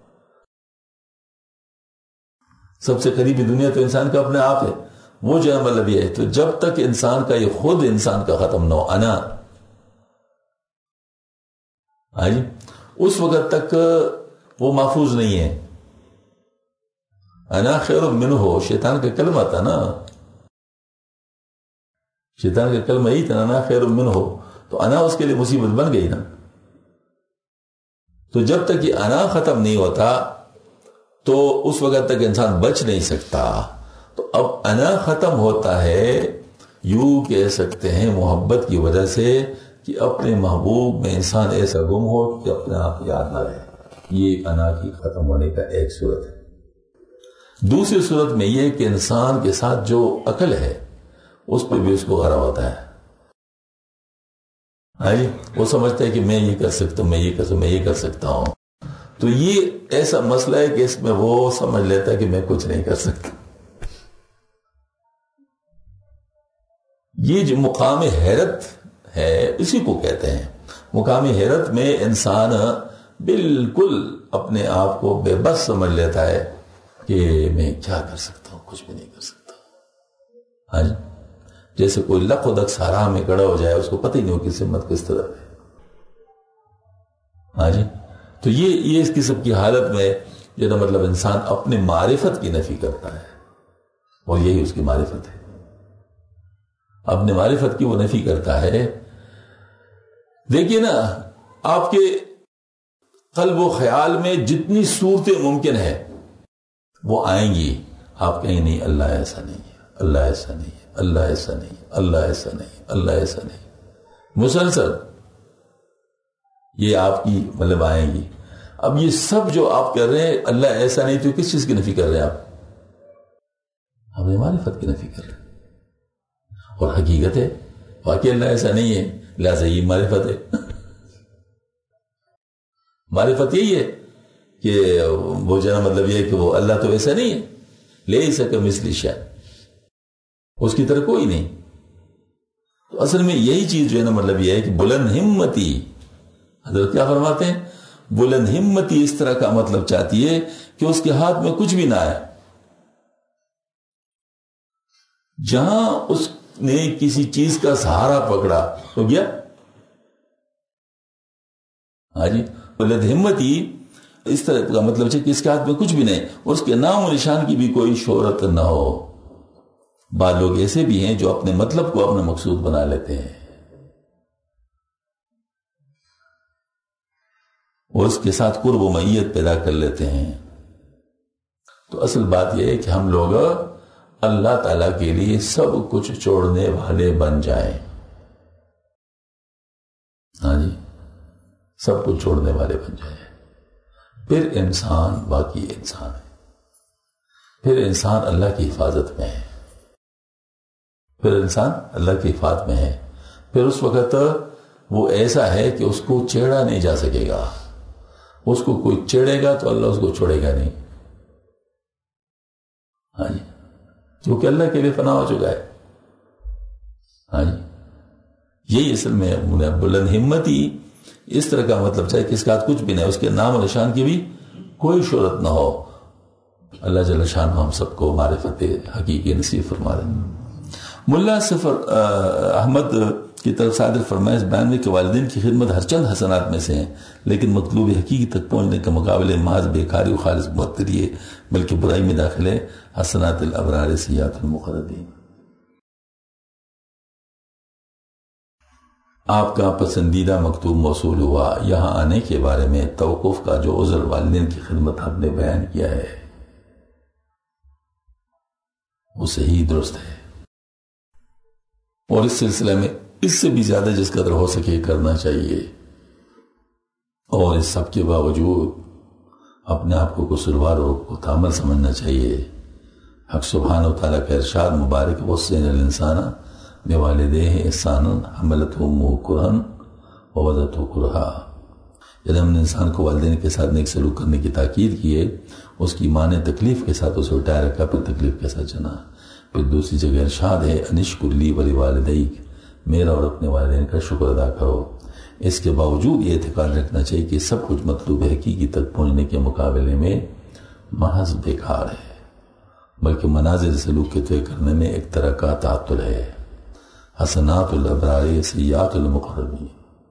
سب سے قریبی دنیا تو انسان کا اپنے آپ ہے. وہ جو ہے مطلب یہ ہے، تو جب تک انسان کا یہ خود انسان کا ختم نہ ہو انا، اس وقت تک وہ محفوظ نہیں ہے. انا خیر منہ ہو شیطان کا کلمہ تھا نا، شیطان کا کلمہ یہی تھا انا خیر منہ ہو، تو انا اس کے لیے مصیبت بن گئی نا. تو جب تک یہ انا ختم نہیں ہوتا تو اس وقت تک انسان بچ نہیں سکتا. تو اب انا ختم ہوتا ہے یوں کہہ سکتے ہیں محبت کی وجہ سے کہ اپنے محبوب میں انسان ایسا گم ہو کہ اپنے آپ یاد نہ رہے. یہ انا کی ختم ہونے کا ایک صورت ہے. دوسری صورت میں یہ کہ انسان کے ساتھ جو عقل ہے اس پہ بھی اس کو غرہ ہوتا ہے. وہ سمجھتا ہے کہ میں یہ کر سکتا ہوں، میں یہ کر سکتا ہوں. تو یہ ایسا مسئلہ ہے کہ اس میں وہ سمجھ لیتا ہے کہ میں کچھ نہیں کر سکتا. یہ جو مقام حیرت ہے اسی کو کہتے ہیں. مقام حیرت میں انسان بالکل اپنے آپ کو بے بس سمجھ لیتا ہے کہ میں کیا کر سکتا ہوں، کچھ بھی نہیں کر سکتا. ہاں جی، جیسے کوئی لق و دق صحرا میں کھڑا ہو جائے، اس کو پتہ ہی نہیں ہو کہ ہمت کس طرح ہے. ہاں جی، تو یہ اس قسم کی حالت میں جو نا مطلب انسان اپنے معرفت کی نفی کرتا ہے، اور یہی اس کی معرفت ہے. اپنے معرفت کی وہ نفی کرتا ہے. دیکھیے نا، آپ کے قلب و خیال میں جتنی صورتیں ممکن ہیں وہ آئیں گی. آپ کہیں نہیں اللہ ایسا نہیں ہے، اللہ ایسا نہیں ہے، اللہ ایسا نہیں، اللہ ایسا نہیں، اللہ ایسا نہیں، مسلسل یہ آپ کی مطلب آئیں گی. اب یہ سب جو آپ کر رہے ہیں اللہ ایسا نہیں، تو کس چیز کی نفی کر رہے ہیں آپ؟ اپنے معرفت کی نفی کر رہے ہیں. اور حقیقت ہے واقعی اللہ ایسا نہیں ہے، لہذا یہ معرفت ہے. معرفت یہی ہے کہ وہ جو ہے مطلب یہ ہے کہ وہ اللہ تو ایسا نہیں ہے، لیس کمثلہ شیء، اس کی طرح کوئی نہیں. تو اصل میں یہی چیز جو ہے نا مطلب یہ ہے کہ بلند ہمتی، حضرت کیا فرماتے ہیں، بلند ہمتی اس طرح کا مطلب چاہتی ہے کہ اس کے ہاتھ میں کچھ بھی نہ آئے. جہاں اس نے کسی چیز کا سہارا پکڑا تو گیا. ہاں جی، بلند ہمتی اس طرح کا مطلب ہے کہ اس کے ہاتھ میں کچھ بھی نہیں، اس کے نام و نشان کی بھی کوئی شہرت نہ ہو. بعض لوگ ایسے بھی ہیں جو اپنے مطلب کو اپنا مقصود بنا لیتے ہیں. اور اس کے ساتھ قرب و معیت پیدا کر لیتے ہیں. تو اصل بات یہ ہے کہ ہم لوگ اللہ تعالیٰ کے لیے سب کچھ چھوڑنے والے بن جائیں. ہاں جی، سب کچھ چھوڑنے والے بن جائیں. پھر انسان باقی انسان ہے، پھر انسان اللہ کی حفاظت میں ہے، پھر انسان اللہ کی حفاظت میں ہے. پھر اس وقت وہ ایسا ہے کہ اس کو چھیڑا نہیں جا سکے گا. اس کو کوئی چھیڑے گا تو اللہ اس کو چھوڑے گا نہیں. ہاں جی، کیونکہ اللہ کے لیے فنا ہو چکا ہے. ہاں جی، یہی اصل میں بلند ہمتی اس طرح کا مطلب چاہے کہ اس کا کچھ بھی نہیں، اس کے نام و نشان کی بھی کوئی شہرت نہ ہو. اللہ جل شان ہم سب کو معرفت حقیقی نصیب فرما دیں. ملا سفر احمد کی طرف صادر فرمائے اس بیان میں کہ والدین کی خدمت ہر چند حسنات میں سے ہیں، لیکن مطلوب حقیقی تک پہنچنے کے مقابلے محض بیکاری و خالص معطلی ہے، بلکہ برائی میں داخل ہے حسنات الابرار سیئات المقربین. آپ کا پسندیدہ مکتوب موصول ہوا. یہاں آنے کے بارے میں توقف کا جو عذر والدین کی خدمت آپ نے بیان کیا ہے وہ صحیح درست ہے، اور اس سلسلے میں اس سے بھی زیادہ جس قدر ہو سکے کرنا چاہیے. اور اس سب کے باوجود اپنے آپ کو قصوروار اور متحمل سمجھنا چاہیے. حق سبحانہ و تعالیٰ کا ارشاد مبارک وصینا الانسان بوالدیہ احسانا حملتہ امہ کرہا ووضعتہ کرہا. جب ہم نے انسان کو والدین کے ساتھ نیک سلوک کرنے کی تاکید کی ہے، اس کی ماں نے تکلیف کے ساتھ اسے اٹھائے رکھا، پھر تکلیف کے ساتھ چنا. پھر دوسری جگہ ارشاد ہے انشکر لی ولوالدیک، میرا اور اپنے والدین کا شکر ادا کرو. اس کے باوجود یہ اعتقاد رکھنا چاہیے کہ سب کچھ مطلوب حقیقی تک پہنچنے کے مقابلے میں محض بیکار ہے، بلکہ منازل سلوک کے طے کرنے میں ایک طرح کا تعطل ہے. حسنات الابرار سیئات المقربین،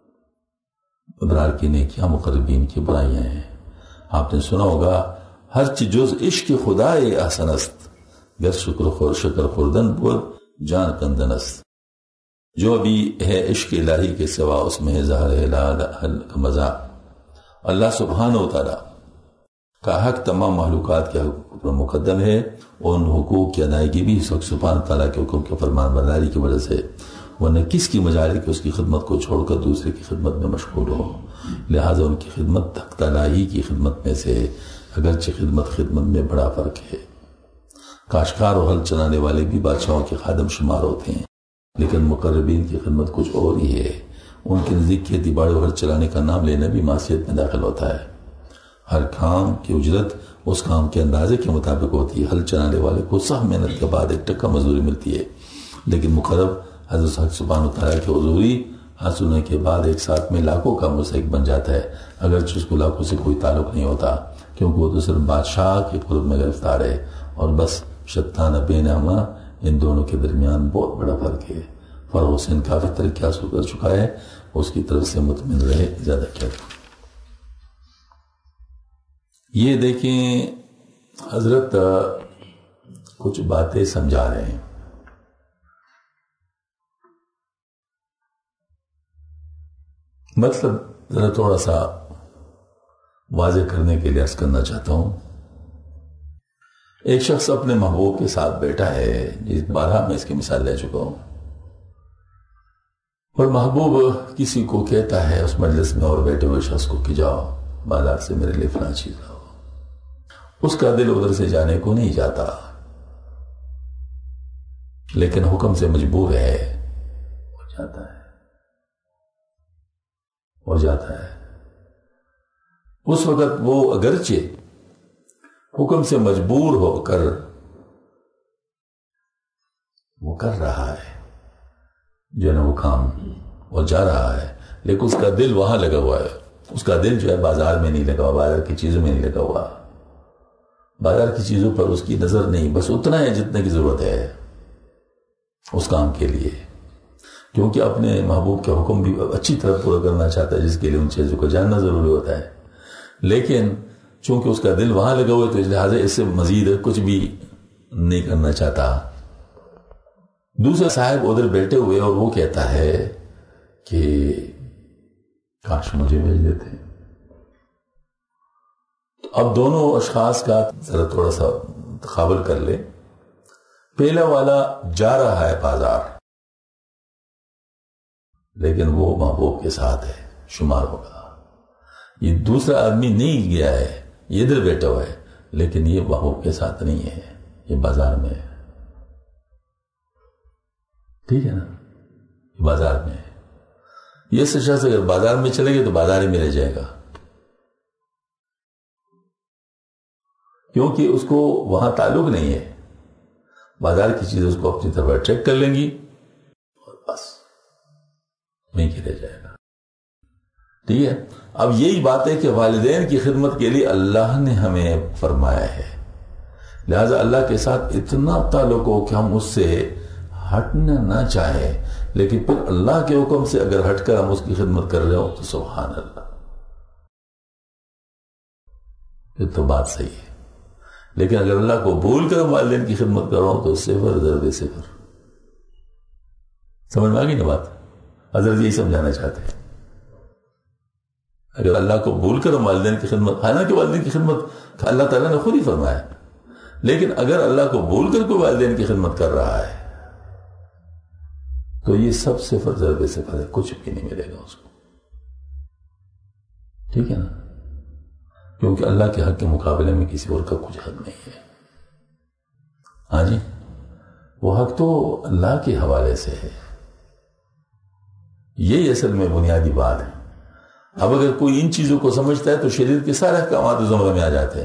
ابرار کی نیکیاں مقربین کی برائیاں ہیں. آپ نے سنا ہوگا ہر چیز جز عشق خدا احسن است، گر شکر خوردن بود جان کندن است. جو بھی ہے عشق الہی کے سوا اس میں ظاہر ہے مزہ. اللہ سبحانہ و تعالی کا حق تمام معلومات کے حقوق پر مقدم ہے، اور ان حقوق کی ادائیگی بھی سبحانہ تعالیٰ کے حکم کے فرمان برداری کی وجہ سے، ورنہ کس کی مجال کہ اس کی خدمت کو چھوڑ کر دوسرے کی خدمت میں مشغول ہو. لہٰذا ان کی خدمت تخت الہی کی خدمت میں سے، اگرچہ خدمت میں بڑا فرق ہے. کاشتکار اور ہل چلانے والے بھی بادشاہوں کے خادم شمار ہوتے ہیں، لیکن مقربین کی خدمت کچھ اور ہی ہے. ان کے نزدیک کھیتی باڑی اور ہل چلانے کا نام لینا بھی معصیت میں داخل ہوتا ہے. ہر کام کی اجرت اس کام کے اندازے کے مطابق ہوتی ہے. ہل چلانے والے کو سخت محنت کے بعد 1 ٹکا مزدوری ملتی ہے، لیکن مقرب حضرت حق سبحانہ تعالیٰ کی حضوری حاصل ہونے کے بعد ایک ساتھ میں لاکھوں کا مستحق بن جاتا ہے، اگرچہ اس کو لاکھوں سے کوئی تعلق نہیں ہوتا، کیونکہ وہ تو صرف بادشاہ کے قرب میں گرفتار ہے. اور بس شتان بینہما، ان دونوں کے درمیان بہت بڑا فرق ہے. فرق حسین کافی ترقی حاصل کر چکا ہے، اس کی طرف سے مطمئن رہے، زیادہ کیا. یہ دیکھیں حضرت کچھ باتیں سمجھا رہے ہیں. مطلب ذرا تھوڑا سا واضح کرنے کے لیے عرض کرنا چاہتا ہوں. ایک شخص اپنے محبوب کے ساتھ بیٹھا ہے، جس بارہ میں اس کی مثال لے چکا ہوں، اور محبوب کسی کو کہتا ہے اس مجلس میں اور بیٹھے ہوئے شخص کو کہ جاؤ بازار سے میرے لیے فلاں چیز لاؤ. اس کا دل ادھر سے جانے کو نہیں جاتا، لیکن حکم سے مجبور ہے، وہ جاتا ہے. اس وقت وہ اگرچہ حکم سے مجبور ہو کر وہ کر رہا ہے جو ہے نا وہ کام، وہ جا رہا ہے، لیکن اس کا دل وہاں لگا ہوا ہے. اس کا دل جو ہے بازار میں نہیں لگا ہوا، بازار کی چیزوں میں نہیں لگا ہوا. بازار کی چیزوں پر اس کی نظر نہیں، بس اتنا ہے جتنے کی ضرورت ہے اس کام کے لیے، کیونکہ اپنے محبوب کے حکم بھی اچھی طرح پورا کرنا چاہتا ہے، جس کے لیے ان چیزوں کو جاننا ضروری ہوتا ہے. لیکن چونکہ اس کا دل وہاں لگا ہوا ہے تو اس لحاظ اس سے مزید کچھ بھی نہیں کرنا چاہتا. دوسرا صاحب ادھر بیٹھے ہوئے اور وہ کہتا ہے کہ کاش مجھے بھیج دیتے. اب دونوں اشخاص کا ذرا تھوڑا سا تقابل کر لیں. پہلا والا جا رہا ہے بازار لیکن وہ محبوب کے ساتھ ہے شمار ہوگا. یہ دوسرا آدمی نہیں گیا ہے, یہ ادھر بیٹھا ہوا ہے لیکن یہ محبوب کے ساتھ نہیں ہے, یہ بازار میں ہے. ٹھیک ہے نا, یہ بازار میں ہے. یہ شخص اگر بازار میں چلے گئے تو بازار ہی میں رہ جائے گا, کیونکہ اس کو وہاں تعلق نہیں ہے. بازار کی چیزیں اس کو اپنی طرف اٹریکٹ کر لیں گی اور بس وہیں کے رہ جائے گا. ٹھیک ہے. اب یہی بات ہے کہ والدین کی خدمت کے لیے اللہ نے ہمیں فرمایا ہے, لہذا اللہ کے ساتھ اتنا تعلق ہو کہ ہم اس سے ہٹنا نہ چاہیں, لیکن پھر اللہ کے حکم سے اگر ہٹ کر ہم اس کی خدمت کر رہے ہو تو سبحان اللہ, یہ تو بات صحیح ہے. لیکن اگر اللہ کو بھول کر والدین کی خدمت کر رہا ہوں تو صفر ضرب صفر. سمجھ میں آ گئی نا بات؟ حضرت یہی سمجھانا چاہتے ہیں. اگر اللہ کو بھول کر والدین کی خدمت, حالانکہ والدین کی خدمت اللہ تعالیٰ نے خود ہی فرمایا, لیکن اگر اللہ کو بھول کر کوئی والدین کی خدمت کر رہا ہے تو یہ سب صفر ضرب صفر ہے, کچھ بھی نہیں ملے گا اس کو. ٹھیک ہے نا, کیونکہ اللہ کے حق کے مقابلے میں کسی اور کا کچھ حق نہیں ہے. ہاں جی, وہ حق تو اللہ کے حوالے سے ہے. یہی اصل میں بنیادی بات ہے. اب اگر کوئی ان چیزوں کو سمجھتا ہے تو شریعت کے سارے احکامات زمرے میں آ جاتے ہیں.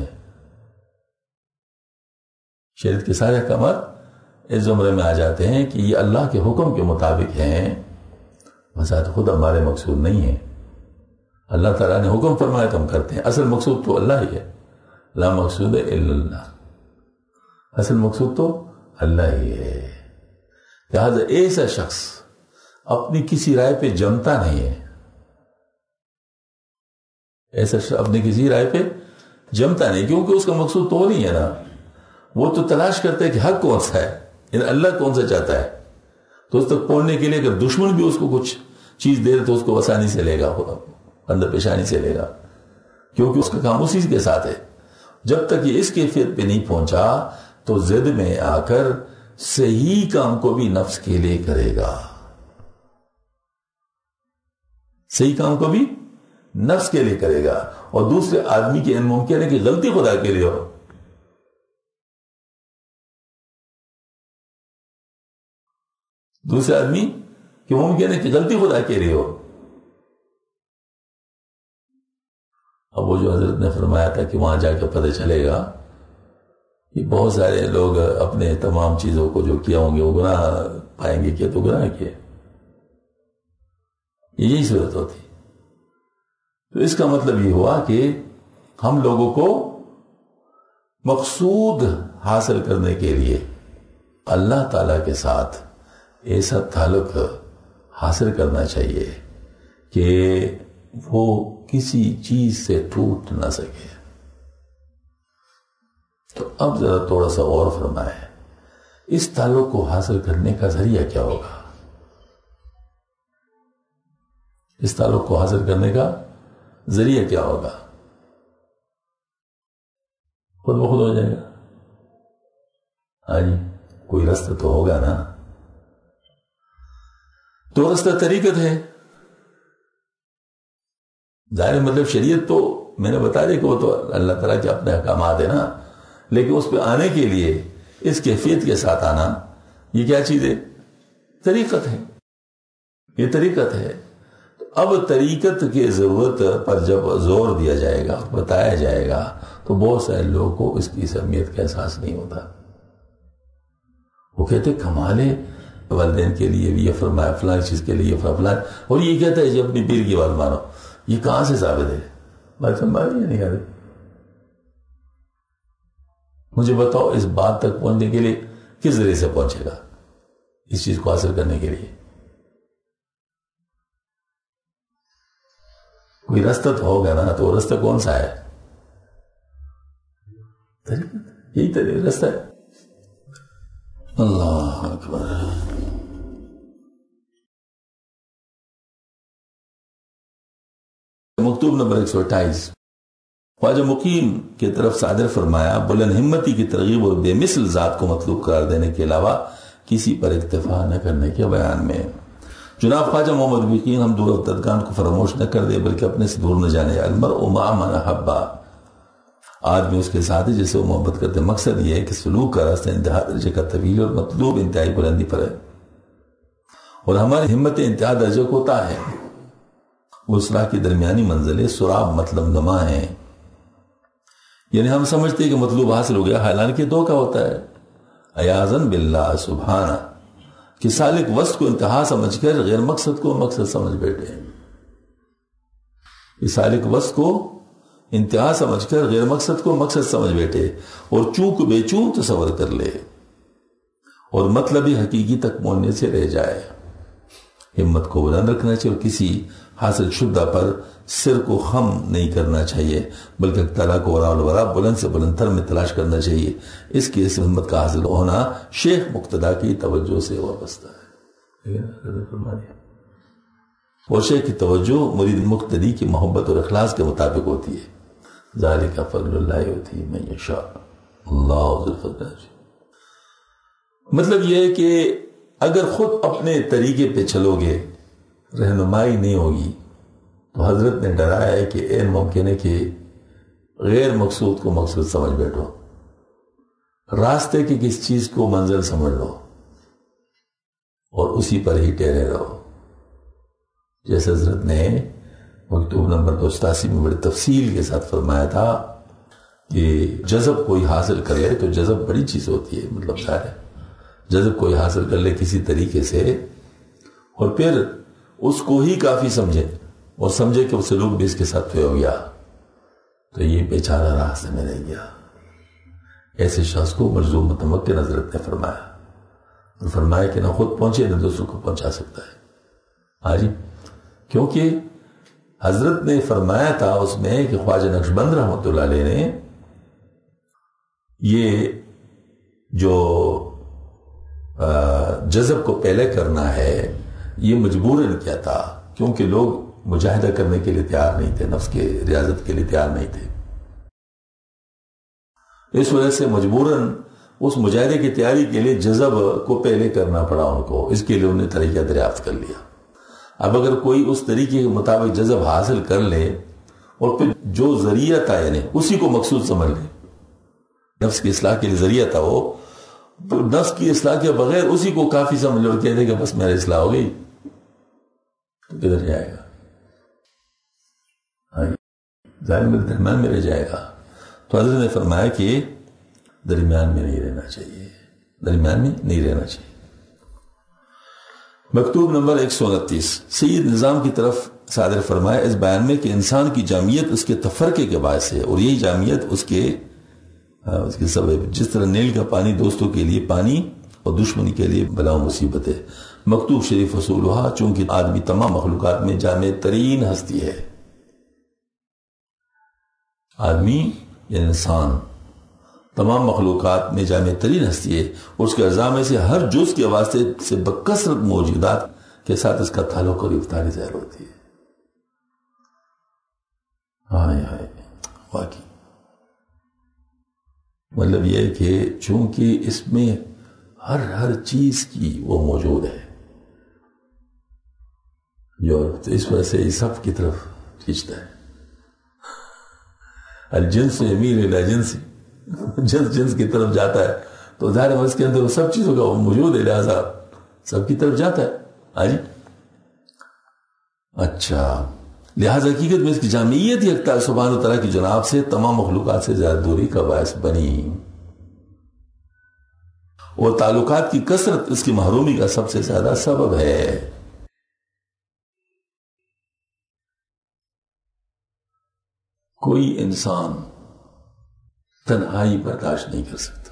شریعت کے سارے احکامات اس زمرے میں آ جاتے ہیں کہ یہ اللہ کے حکم کے مطابق ہیں, بذات خود ہمارے مقصود نہیں ہے. اللہ تعالیٰ نے حکم فرمایا تو ہم کرتے ہیں, اصل مقصود تو اللہ ہی ہے. لا مقصود الا اللہ, اصل مقصود تو اللہ ہی ہے. لہذا ایسا شخص اپنی کسی رائے پہ جمتا نہیں ہے, ایسا شخص اپنی کسی رائے پہ جمتا نہیں, کیونکہ اس کا مقصود تو نہیں ہے نا. وہ تو تلاش کرتا ہے کہ حق کون سا ہے, یعنی اللہ کون سا چاہتا ہے. تو اس تک پہنچنے کے لیے اگر دشمن بھی اس کو کچھ چیز دے تو اس کو آسانی سے لے گا, اندر پیشانی سے لے گا, کیونکہ اس کا کام اسی کے ساتھ ہے. جب تک یہ اس کیفیت پہ نہیں پہنچا تو ضد میں آ کر صحیح کام کو بھی نفس کے لیے کرے گا, صحیح کام کو بھی نفس کے لیے کرے گا, اور دوسرے آدمی کے ممکن ہے کہ غلطی خدا کے لیے ہو. دوسرے آدمی کہ ممکن ہے کہ غلطی خدا کے لیے ہو. اب وہ جو حضرت نے فرمایا تھا کہ وہاں جا کے پتہ چلے گا, یہ بہت سارے لوگ اپنے تمام چیزوں کو جو کیا ہوں گے وہ گناہ پائیں گے, کیا تو گناہ کیا, یہی صورت ہوتی. تو اس کا مطلب یہ ہوا کہ ہم لوگوں کو مقصود حاصل کرنے کے لیے اللہ تعالی کے ساتھ ایسا تعلق حاصل کرنا چاہیے کہ وہ کسی چیز سے ٹوٹ نہ سکے. تو اب ذرا تھوڑا سا اور فرمائے, اس تعلق کو حاصل کرنے کا ذریعہ کیا ہوگا؟ اس تعلق کو حاصل کرنے کا ذریعہ کیا ہوگا؟ خود بخود ہو جائے گا. ہاں جی, کوئی رستہ تو ہوگا نا. تو رستہ طریقت ہے. ظاہر مطلب شریعت تو میں نے بتا دیا کہ وہ تو اللہ تعالیٰ کے اپنے احکامات ہیں نا, لیکن اس پہ آنے کے لیے اس کیفیت کے ساتھ آنا, یہ کیا چیز ہے؟ طریقت ہے. یہ طریقت ہے. اب طریقت کی ضرورت پر جب زور دیا جائے گا, بتایا جائے گا, تو بہت سارے لوگوں کو اس کی اہمیت کا احساس نہیں ہوتا. وہ کہتے کمال ہے, والدین کے لیے بھی یہ فرمایا, فلاں چیز کے لیے یہ فرمایا, اور یہ کہتا ہے جب اپنی پیر کی بات مانو. یہ کہاں سے ثابت ہے؟ بات سمجھ رہی ہے نہیں آ رہی؟ مجھے بتاؤ اس بات تک پہنچنے کے لیے کس ذریعے سے پہنچے گا, اس چیز کو حاصل کرنے کے لیے؟ کوئی رستہ تو ہوگا نا. تو رستہ کون سا ہے؟ یہی طریقہ رستہ ہے. اللہ اکبر. مکتوب نمبر 128. خواجہ مقیم کی طرف صادر فرمایا بلند ہمتی کی ترغیب اور بے مثل ذات کو مطلوب قرار دینے کے علاوہ کسی پر اکتفا نہ کرنے کے بیان میں جناب خواجہ محمد مقیم ہم دور افتادگان کو فراموش نہ کر دے بلکہ اپنے سے دور نہ جانے المرء مع من احب، آدمی اس کے ساتھ ہے جسے وہ محبت کرتے. مقصد یہ ہے کہ سلوک کا راستہ انتہا درجے کا طویل اور مطلوب انتہائی بلندی پر ہے، اور ہماری ہمت انتہا درجے کوتا ہے. وہ اصلاح کی درمیانی منزلیں سراب مطلب نما ہیں، یعنی ہم سمجھتے ہیں کہ مطلوب حاصل ہو گیا، حالانکہ دھوکہ ہوتا ہے. عیاذاً باللہ سبحانہ کہ سالک وسط کو انتہا سمجھ کر غیر مقصد کو مقصد سمجھ بیٹھے. یہ سالک وسط کو انتہا سمجھ کر غیر مقصد کو مقصد سمجھ بیٹھے اور چونک بے چون تصور کر لے اور مطلبی حقیقی تک پہنچنے سے رہ جائے. ہمت کو بلند رکھنا چاہیے اور کسی حاصل شدہ پر سر کو خم نہیں کرنا چاہیے، بلکہ تعالیٰ کو وراء الورا بلند سے بلند تر میں تلاش کرنا چاہیے. اس کی اس ہمت کا حاصل ہونا شیخ مقتدیٰ کی توجہ سے وابستہ ہے. اور شیخ کی توجہ مرید مقتدی کی محبت اور اخلاص کے مطابق ہوتی ہے. ذالک فضل اللہ یؤتیہ من یشاء اللہ ذو الفضل العظیم. مطلب یہ ہے کہ اگر خود اپنے طریقے پہ چلو گے، رہنمائی نہیں ہوگی، تو حضرت نے ڈرایا ہے کہ این ممکن ہے کہ غیر مقصود کو مقصود سمجھ بیٹھو، راستے کی کس چیز کو منزل سمجھ لو اور اسی پر ہی ٹہرے رہو. جیسے حضرت نے مکتوب نمبر 287 میں بڑی تفصیل کے ساتھ فرمایا تھا کہ جذب کوئی حاصل کر لے تو جذب بڑی چیز ہوتی ہے، مطلب ظاہر ہے جذب کوئی حاصل کر لے کسی طریقے سے اور پھر اس کو ہی کافی سمجھے اور سمجھے کہ وہ سلوک بھی اس کے ساتھ ہو گیا تو یہ بیچارہ راستے میں رہ گیا. ایسے شخص کو مرزوم متمکن حضرت نے فرمایا کہ نہ خود پہنچے نہ دوسروں کو پہنچا سکتا ہے. ہاں جی، کیونکہ حضرت نے فرمایا تھا اس میں کہ خواجہ نقشبند رحمۃ اللہ علیہ نے یہ جو جذب کو پہلے کرنا ہے یہ مجبوراً کیا تھا، کیونکہ لوگ مجاہدہ کرنے کے لیے تیار نہیں تھے، نفس کے ریاضت کے لیے تیار نہیں تھے. اس وجہ سے مجبوراً اس مجاہدے کی تیاری کے لیے جذب کو پہلے کرنا پڑا ان کو، اس کے لیے انہوں نے طریقہ دریافت کر لیا. اب اگر کوئی اس طریقے کے مطابق جذب حاصل کر لے اور پھر جو ذریعہ تھا یعنی اسی کو مقصود سمجھ لے، نفس کی اصلاح کے لیے ذریعہ تھا وہ، تو نفس کی اصلاح کے بغیر اسی کو کافی سمجھ لو اور کہہ دے کہ بس میری اصلاح ہو گئی، تو کدھر جائے گا؟ ظاہر میں درمیان میں رہ جائے گا. تو حضرت نے فرمایا کہ درمیان میں نہیں رہنا چاہیے، درمیان میں نہیں رہنا چاہیے. مکتوب نمبر 129 سید نظام کی طرف صادر فرمایا اس بیان میں کہ انسان کی جامعیت اس کے تفرقے کے باعث ہے، اور یہی جامعیت اس کے سبب، جس طرح نیل کا پانی دوستوں کے لیے پانی اور دشمنی کے لیے بلا و مصیبت ہے. مکتوب شریف اصولها چونکہ آدمی تمام مخلوقات میں جامع ترین ہستی ہے. آدمی یعنی انسان تمام مخلوقات میں جامع ترین ہستی ہے، اس کے اعضاء میں سے ہر جز کے واسطے سے بکثرت موجودات کے ساتھ اس کا تعلق اور رفتار ظاہر ہوتی ہے. واقعی مطلب یہ ہے کہ چونکہ اس میں ہر چیز کی وہ موجود ہے جو اس وجہ سے سب کی طرف کھینچتا ہے. الجنس یمیل الی جنس، جنس کی طرف جاتا ہے تو ظاہر ہے اس کے اندر وہ سب چیزوں کا موجود ہے، لہذا سب کی طرف جاتا ہے. ہاں جی، اچھا، لہذا حقیقت میں اس کی جامعیت ہی اللہ سبحانہ و تعالیٰ کی جناب سے تمام مخلوقات سے زیادہ دوری کا باعث بنی، اور تعلقات کی کثرت اس کی محرومی کا سب سے زیادہ سبب ہے. کوئی انسان تنہائی برداشت نہیں کر سکتا،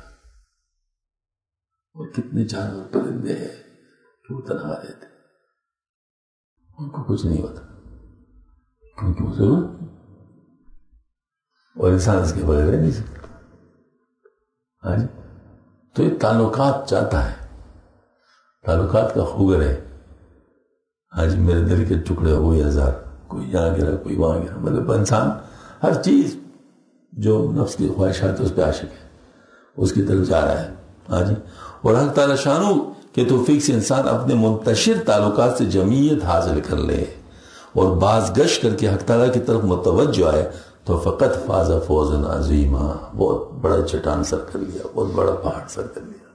اور کتنے جانور پرندے ہیں کہ وہ تنہا رہتے، ان کو کچھ نہیں ہوتا کیونکہ وہ ضرورت نہیں، اور انسان اس کے بغیر رہ نہیں سکتا. ہاں جی، تو یہ تعلقات چاہتا ہے، تعلقات کا خوگر ہے. ہاں جی، میرے دل کے ٹکڑے ہوئے ہزار، کوئی یہاں گرا کوئی وہاں گرا، مطلب انسان ہر چیز جو نفس کی خواہشات اس پہ عاشق ہے، اس کی طرف جا رہا ہے. ہاں جی. اور حق تعالی شانو کہ توفیق سے انسان اپنے منتشر تعلقات سے جمعیت حاصل کر لے اور باز گشت کر کے حق تعالی کی طرف متوجہ ہے تو فقط فاز فوزا عظیما، بہت بڑا چٹان سر کر لیا، بہت بڑا پہاڑ سر کر لیا.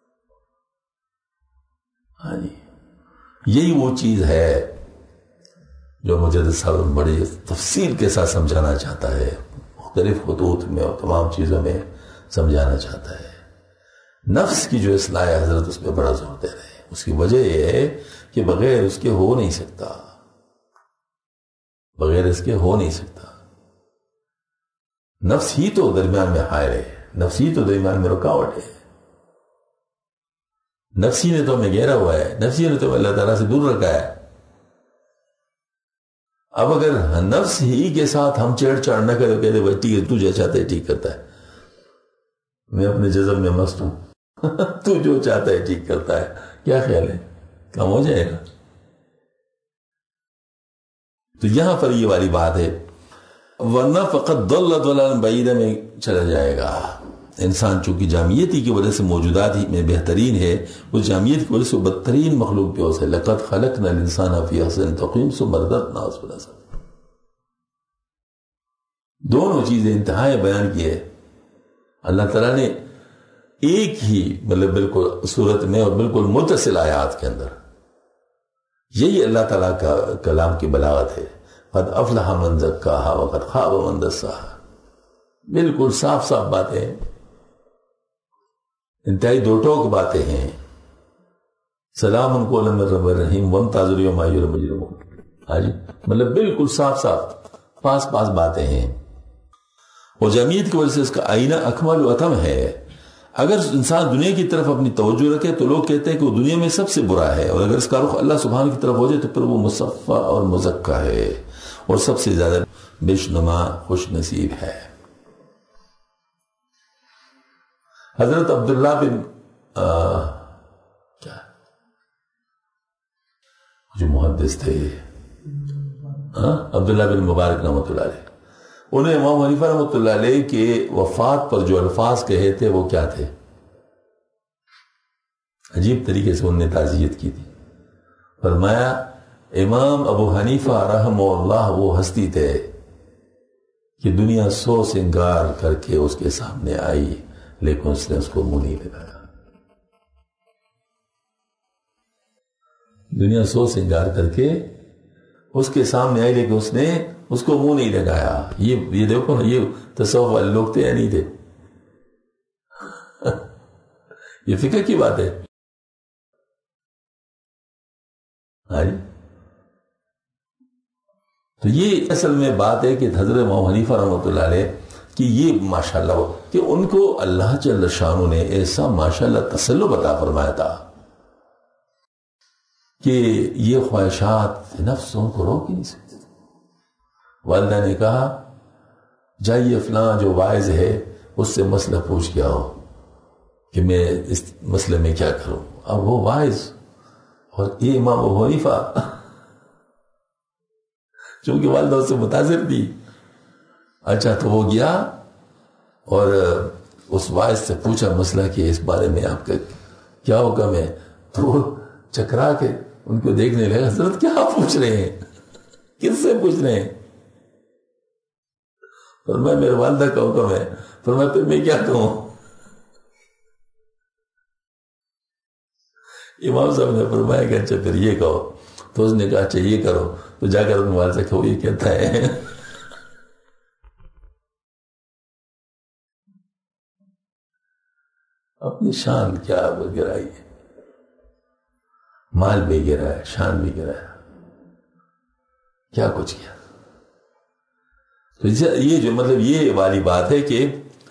ہاں جی. یہی وہ چیز ہے جو مجدد صاحب بڑی تفصیل کے ساتھ سمجھانا چاہتا ہے، مختلف خطوط میں اور تمام چیزوں میں سمجھانا چاہتا ہے. نفس کی جو اصلاح ہے حضرت اس پہ بڑا زور دے رہے ہیں. اس کی وجہ یہ ہے کہ بغیر اس کے ہو نہیں سکتا، بغیر اس کے ہو نہیں سکتا. نفس ہی تو درمیان میں حائل ہے، نفس ہی تو درمیان میں رکاوٹ ہے. نفسی نے تو ہمیں گھیرا ہوا ہے، نفسی نے تو اللہ تعالیٰ سے دور رکھا ہے. اب اگر نفس ہی کے ساتھ ہم چھیڑ چھاڑ نہ کرے، کہتے بھائی ٹھیک ہے، تو جو چاہتا ہے ٹھیک کرتا ہے، میں اپنے جذب میں مست ہوں، تو جو چاہتا ہے ٹھیک کرتا ہے، کیا خیال ہے کام ہو جائے گا؟ تو یہاں پر یہ والی بات ہے، ورنہ فقط ضل ضلالا بعیدا میں چلا جائے گا. انسان چونکہ جامعیتی کی وجہ سے موجودات ہی میں بہترین ہے، اس جامعیت کی وجہ سے بدترین مخلوق پہ ہو سے لقد خلقنا الانسان فی احسن تقویم ثم رددناه اسفل سافلین. دونوں چیزیں انتہائی بیان کی ہے اللہ تعالیٰ نے ایک ہی بالکل صورت میں اور بالکل متصل آیات کے اندر. یہی اللہ تعالیٰ کا کلام کی بلاغت ہے. قد افلح من زکاہا وقد خاب من دساہا. بالکل صاف صاف باتیں، انتہائی دو ٹوک باتیں ہیں. سلام قولا من رب الرحیم وامتازوا اليوم ایھا المجرمون. حاجی بالکل صاف صاف پاس پاس باتیں ہیں. اور جمعیت کی وجہ سے اس کا آئینہ اکمل و اتم ہے. اگر انسان دنیا کی طرف اپنی توجہ رکھے تو لوگ کہتے ہیں کہ وہ دنیا میں سب سے برا ہے، اور اگر اس کا رخ اللہ سبحانہ کی طرف ہو جائے تو پھر وہ مصفہ اور مزکہ ہے اور سب سے زیادہ بشنما خوش نصیب ہے. حضرت عبداللہ بن کیا جو محدث تھے، عبداللہ بن مبارک رحمۃ اللہ علیہ، انہیں امام حنیفہ رحمۃ اللہ علیہ کے وفات پر جو الفاظ کہے تھے وہ کیا تھے؟ عجیب طریقے سے انہوں نے تعزیت کی تھی. فرمایا امام ابو حنیفہ رحمہ اللہ وہ ہستی تھے کہ دنیا 100 سنگار کر کے اس کے سامنے آئی لیکن اس نے اس کو منہ نہیں لگایا. دنیا 100 سنگار کر کے اس کے سامنے آئی لیکن اس نے اس کو منہ نہیں لگایا. یہ دیکھو نا، یہ تصوف والے لوگ تھے یا نہیں تھے؟ یہ فکر کی بات ہے. تو یہ اصل میں بات ہے کہ حضرت امام حنیفہ رحمۃ اللہ علیہ کہ یہ ماشاءاللہ کہ ان کو اللہ جل شانہ نے ایسا ماشاءاللہ تسلط عطا فرمایا تھا کہ یہ خواہشات نفس ان کو روک ہی نہیں سکتے. والدہ نے کہا جائیے فلاں جو واعظ ہے اس سے مسئلہ پوچھ کے آؤ کہ میں اس مسئلے میں کیا کروں. اب وہ واعظ اور یہ امام ابو حنیفہ چونکہ والدہ اس سے متاثر تھی. اچھا تو وہ گیا اور اس واعظ سے پوچھا مسئلہ کہ اس بارے میں آپ کا کیا حکم ہے. تو وہ چکرا کے ان کو دیکھنے لگا، حضرت کیا پوچھ رہے ہیں، کس سے پوچھ رہے ہیں؟ فرمایا میرے والدہ کا حکم ہے. فرمایا پھر میں کیا کہوں؟ امام صاحب نے فرمایا کہ اچھا پھر یہ کہو. تو اس نے کہا اچھا یہ کرو. تو جا کر اپنے والد سے کہو یہ کہتا ہے. اپنی شان کیا گرائی ہے، مال بھی گرایا، شان بھی گرایا، کیا کچھ کیا. تو یہ جو یہ والی بات ہے کہ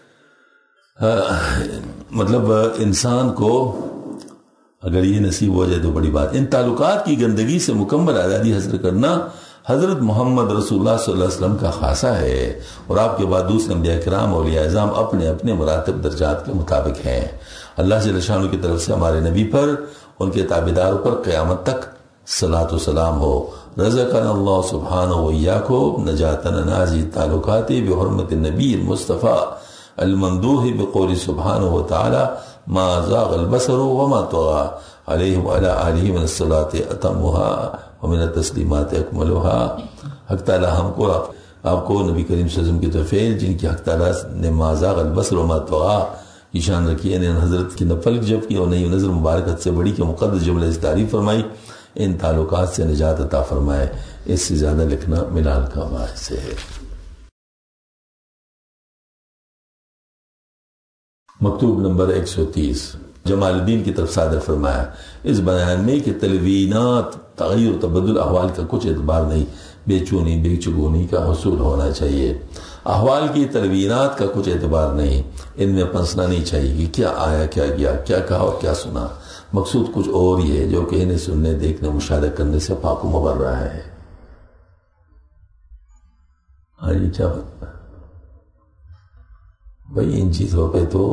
انسان کو اگر یہ نصیب ہو جائے تو بڑی بات. ان تعلقات کی گندگی سے مکمل آزادی حاصل کرنا حضرت محمد رسول اللہ صلی اللہ علیہ وسلم کا خاصہ ہے، اور آپ کے بعد دوسرے انبیاء کرام اولیاء اعظام اپنے اپنے مراتب درجات کے مطابق ہیں. اللہ جل شانہ کی طرف سے ہمارے نبی پر، ان کے تابعداروں پر قیامت تک صلاۃ و سلام ہو. رزقنا اللہ سبحانہ وإياكم نجاة من هذه التعلقات بحرمة النبي المصطفى الممدوح بقول سبحانه وتعالى ما زاغ البصر وما طغى عليه وعلى آله من الصلاة أتمها ومن التسلیمات اکملها۔ حق تعالی ہم کو آپ کو نبی کریم صلی اللہ علیہ وسلم کی توفیق جن کی حق تعالی نے ما زاغ البصر وما طغى کی شان رکھی ہے، نے حضرت کی نہ پلک جب کی اور نہیں نظر مبارکت سے بڑی کہ مقدس جملے سے تعریف فرمائی، ان تعلقات سے نجات عطا فرمائے۔ اس سے زیادہ لکھنا ملال کا باعث ہے۔ مکتوب نمبر 130 جمال الدین کی طرف صادر فرمایا، اس بیان میں کہ تلوینات تغیر و تبدل احوال کا کچھ اعتبار نہیں، بے چونی بے چگونی کا حصول ہونا چاہیے۔ احوال کی تلوینات کا کچھ اعتبار نہیں، ان میں پنسنا نہیں چاہیے کہ کیا آیا کیا گیا، کیا کہا اور کیا سنا۔ مقصود کچھ اور ہی ہے جو کہنے سننے دیکھنے مشاہدہ کرنے سے پاک و مبرہ ہے۔ ہاں جی کیا بھائی ان چیزوں پہ تو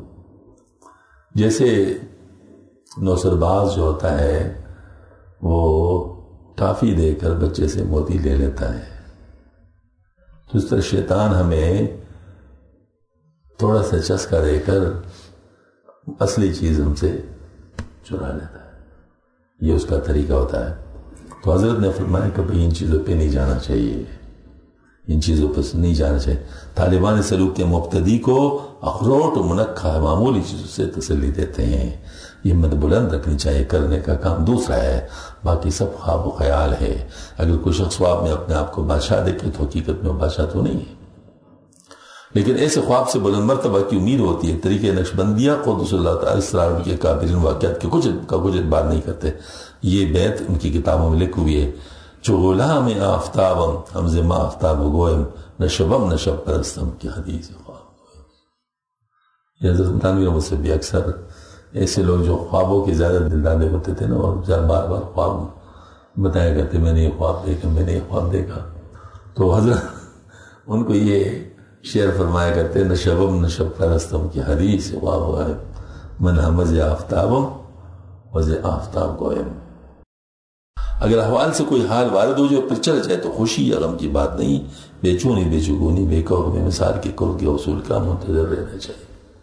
جیسے نوسر باز جو ہوتا ہے وہ ٹافی دے کر بچے سے موتی لے لیتا ہے، تو اس طرح شیطان ہمیں تھوڑا سا چسکا دے کر اصلی چیز ہم سے چرا لیتا ہے، یہ اس کا طریقہ ہوتا ہے۔ تو حضرت نے فرمایا کہ بھئی ان چیزوں پہ نہیں جانا چاہیے، ان چیزوں پر نہیں جانا چاہیے۔ طالبان سلوک کے مبتدی کو اخروٹ و منکھہ معمولی چیزوں سے تسلی دیتے ہیں، یہ ہمت بلند رکھنی چاہیے، کرنے کا کام دوسرا ہے، باقی سب خواب و خیال ہے۔ اگر کوئی شخص خواب میں اپنے آپ کو بادشاہ دیکھے تو حقیقت میں بادشاہ تو نہیں ہے، لیکن ایسے خواب سے بلند مرتبہ کی امید ہوتی ہے۔ طریقہ نقشبندیہ قدس اللہ تعالی اسرار کے کابرین واقعات کے کچھ اعتبار نہیں کرتے۔ یہ بیت ان کی کتابوں میں لکھی ہوئی ہے، چو غلام آفتابم ہمز ما آفتاب گوئم نشبم نشب پرستم کی حدیث خواب۔ یہ حضرت تانوی رحمۃ سے بھی اکثر ایسے لوگ جو خوابوں کے زیادہ دلدادے ہوتے تھے نا، اور بار بار خواب بتایا کرتے میں نے یہ خواب دیکھا، میں نے یہ خواب دیکھا، تو حضرت ان کو یہ شعر فرمایا کرتے نشبم نشب پرستم کی حدیث خواب ہے من ہمز آفتابم وز آفتاب گوئم۔ اگر احوال سے کوئی حال وارد ہو جائے پھر چل جائے تو خوشی یا غم کی بات نہیں، بے چونی بے چگونی بے قوف بے مثال کے قرب کے حصول کا منتظر رہنا چاہیے۔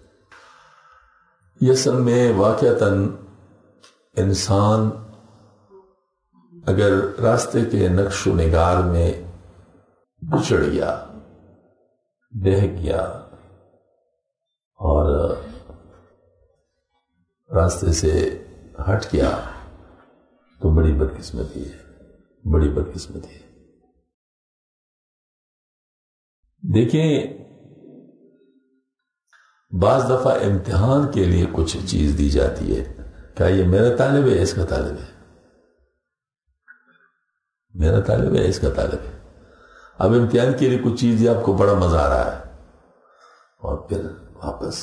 یہ سب میں واقعتاً انسان اگر راستے کے نقش و نگار میں بچڑ گیا، بہک گیا اور راستے سے ہٹ گیا تو بڑی بدقسمتی ہے، بڑی بدقسمتی ہے۔ دیکھیں بعض دفعہ امتحان کے لیے کچھ چیز دی جاتی ہے، کیا یہ میرا طالب ہے، اس کا طالب ہے، میرا طالب ہے، اس کا طالب ہے۔ اب امتحان کے لیے کچھ چیز آپ کو بڑا مزہ آ رہا ہے اور پھر واپس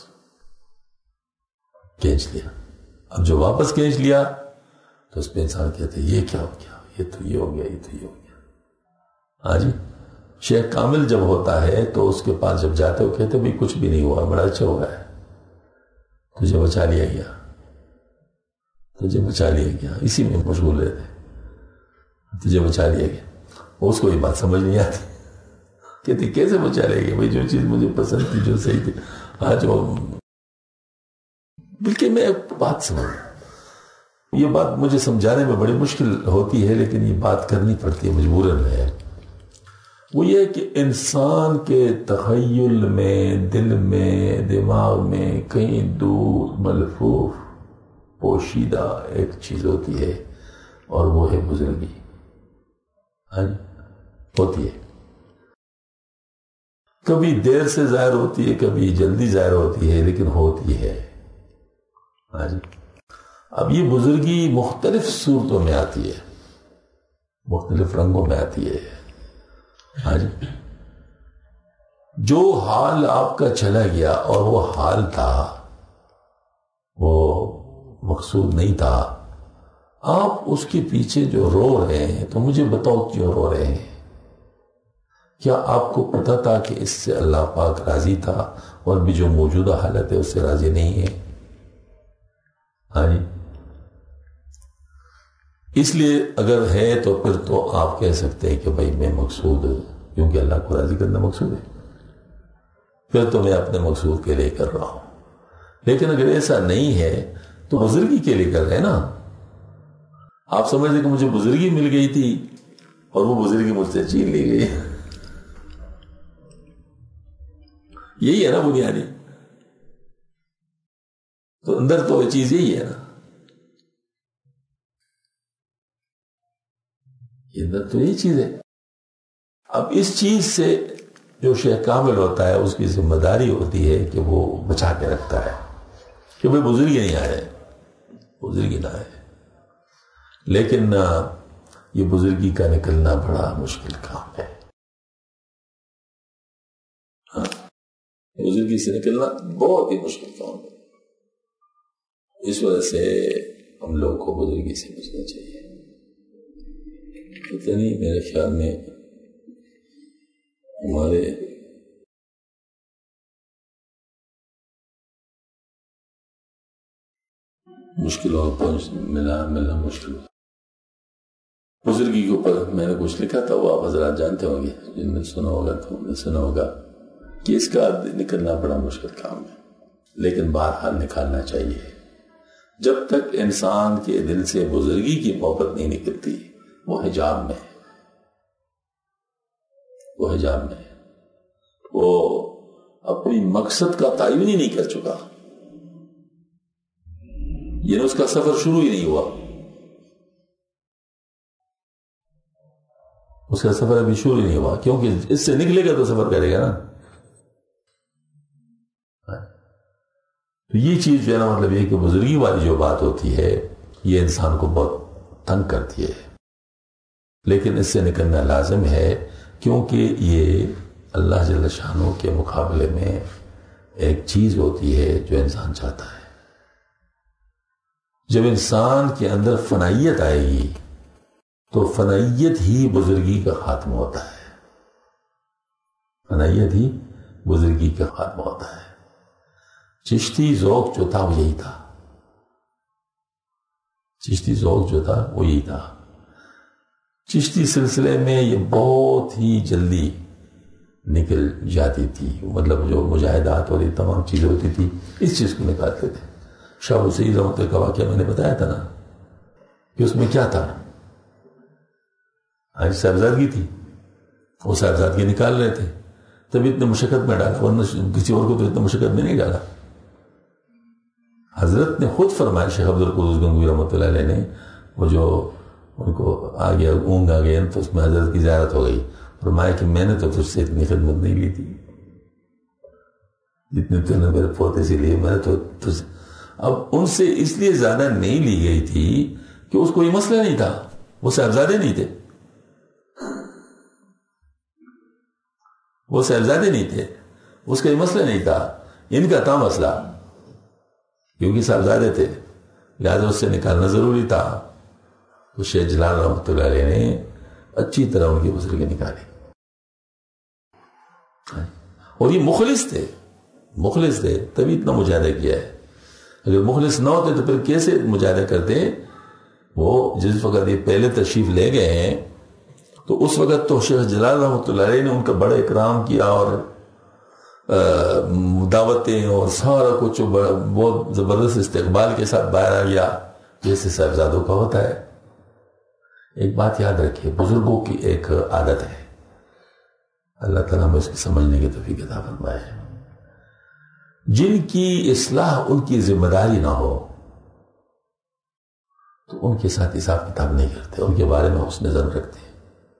کھینچ لیا۔ اب جو واپس کھینچ لیا تو اس پہ انسان کہتے ہیں یہ کیا ہو گیا، یہ تو یہ ہو گیا، یہ تو یہ ہو گیا۔ ہاں جی، شیخ کامل جب ہوتا ہے تو اس کے پاس جب جاتے ہو کہتے بھئی کچھ بھی نہیں ہوا، بڑا اچھا ہوا ہے، تجھے بچا لیا گیا، تجھے بچا لیا گیا، اسی میں مشغول رہتے، تجھے بچا لیا گیا۔ اس کو یہ بات سمجھ نہیں آتی، کہتے کیسے بچا لیا گیا بھئی، جو چیز مجھے پسند تھی، جو صحیح تھی، آج وہ بلکہ میں بات سمجھ، یہ بات مجھے سمجھانے میں بڑی مشکل ہوتی ہے لیکن یہ بات کرنی پڑتی ہے مجبوراً ہے۔ وہ یہ کہ انسان کے تخیل میں، دل میں، دماغ میں کہیں دور ملفوف پوشیدہ ایک چیز ہوتی ہے اور وہ ہے بزرگی، ہوتی ہے، کبھی دیر سے ظاہر ہوتی ہے، کبھی جلدی ظاہر ہوتی ہے، لیکن ہوتی ہے۔ اب یہ بزرگی مختلف صورتوں میں آتی ہے، مختلف رنگوں میں آتی ہے۔ جو حال آپ کا چلا گیا اور وہ حال تھا، وہ مقصود نہیں تھا، آپ اس کے پیچھے جو رو رہے ہیں تو مجھے بتاؤ کیوں رو رہے ہیں؟ کیا آپ کو پتا تھا کہ اس سے اللہ پاک راضی تھا اور بھی جو موجودہ حالت ہے اس سے راضی نہیں ہے؟ اس لیے اگر ہے تو پھر تو آپ کہہ سکتے ہیں کہ بھائی میں مقصود، کیونکہ اللہ کو راضی کرنا مقصود ہے، پھر تو میں اپنے مقصود کے لیے کر رہا ہوں. لیکن اگر ایسا نہیں ہے تو بزرگی کے لیے کر رہے ہیں نا. آپ سمجھتے کہ مجھے بزرگی مل گئی تھی اور وہ بزرگی مجھ سے چھین لی گئی. یہی ہے نا بنیادی. تو اندر تو یہ چیز یہی ہے نا، اندر تو یہی چیز ہے. اب اس چیز سے جو شیخ کامل ہوتا ہے اس کی ذمہ داری ہوتی ہے کہ وہ بچا کے رکھتا ہے کہ بھئی بزرگی نہیں آئے، بزرگی نہ آئے. لیکن یہ بزرگی کا نکلنا بڑا مشکل کام ہے. بزرگی سے نکلنا بہت ہی مشکل کام ہے. اس وجہ سے ہم لوگ کو بزرگی سے بچنا چاہیے. پتہ نہیں، میرے خیال میں ہمارے مشکل اور ملنا مشکل ہو. بزرگی کے اوپر میں نے کچھ لکھا تھا، وہ آپ حضرات جانتے ہوں گے، جن نے سنا ہوگا تو نے سنا ہوگا کہ اس کا نکلنا بڑا مشکل کام ہے، لیکن بہرحال نکالنا چاہیے. جب تک انسان کے دل سے بزرگی کی محبت نہیں نکلتی وہ حجاب میں ہے، وہ حجاب میں ہے. وہ اپنی مقصد کا تعین ہی نہیں کر چکا، یعنی اس کا سفر شروع ہی نہیں ہوا. اس کا سفر ابھی شروع ہی نہیں ہوا، کیونکہ اس سے نکلے گا تو سفر کرے گا نا. تو یہ چیز جو ہے نا، مطلب یہ کہ بزرگی والی جو بات ہوتی ہے یہ انسان کو بہت تنگ کرتی ہے، لیکن اس سے نکلنا لازم ہے، کیونکہ یہ اللہ جل شانہ کے مقابلے میں ایک چیز ہوتی ہے جو انسان چاہتا ہے. جب انسان کے اندر فنائیت آئے گی تو فنائیت ہی بزرگی کا خاتمہ ہوتا ہے. فنائیت ہی بزرگی کا خاتمہ ہوتا ہے. چشتی ذوق جو تھا وہ یہی تھا، چشتی ذوق جو تھا وہ یہی تھا. چشتی سلسلے میں یہ بہت ہی جلدی نکل جاتی تھی، مطلب جو مجاہدات اور یہ تمام چیزیں ہوتی تھی اس چیز کو نکالتے تھے. شاہ ابو سعید رحمۃ اللہ کا واقعہ میں نے بتایا تھا نا کہ اس میں کیا تھا، آج صاحبزادگی تھی، وہ صاحبزادگی نکال رہے تھے، تب اتنے مشقت میں ڈالا، ورنہ کسی اور کو تو اتنے مشقت میں نہیں ڈالا. حضرت نے خود فرمایا، شیخ عبد القدوس گنگوئی رحمۃ اللہ علیہ نے، وہ جو ان کو آ گیا اونگ آ گیا تو اس میں حضرت کی زیارت ہو گئی، فرمایا کہ میں نے تو تجھ سے اتنی خدمت نہیں لی تھی جتنی تو نے میرے پوتے سے لی. میں نے تو تجھ اب ان سے اس لیے زیادہ نہیں لی گئی تھی کہ اس کو یہ مسئلہ نہیں تھا، وہ صاحبزادے نہیں تھے، وہ صاحبزادے نہیں تھے، اس کا یہ مسئلہ نہیں تھا. ان کا تھا مسئلہ، کیونکہ صاحبزادے تھے، لہذا اس سے نکالنا ضروری تھا. تو شیخ جلال رحمۃ اللہ علیہ نے اچھی طرح ان کی بزرگی نکالی. اور یہ مخلص تھے تبھی اتنا مجاہدہ کیا ہے. اگر مخلص نہ ہوتے تو پھر کیسے مجاہدہ کرتے. وہ جس وقت یہ پہلے تشریف لے گئے ہیں تو اس وقت تو شیخ جلال رحمۃ اللہ علیہ نے ان کا بڑا اکرام کیا اور دعوتیں اور سارا کچھ بہت زبردست استقبال کے ساتھ باہر آ گیا جیسے صاحبزادوں کا ہوتا ہے. ایک بات یاد رکھیے، بزرگوں کی ایک عادت ہے، اللہ تعالیٰ میں اس کی سمجھنے کی توفیق عطا فرمائے. جن کی اصلاح ان کی ذمہ داری نہ ہو تو ان کے ساتھ حساب کتاب نہیں کرتے، ان کے بارے میں حسن ظن رکھتے ہیں.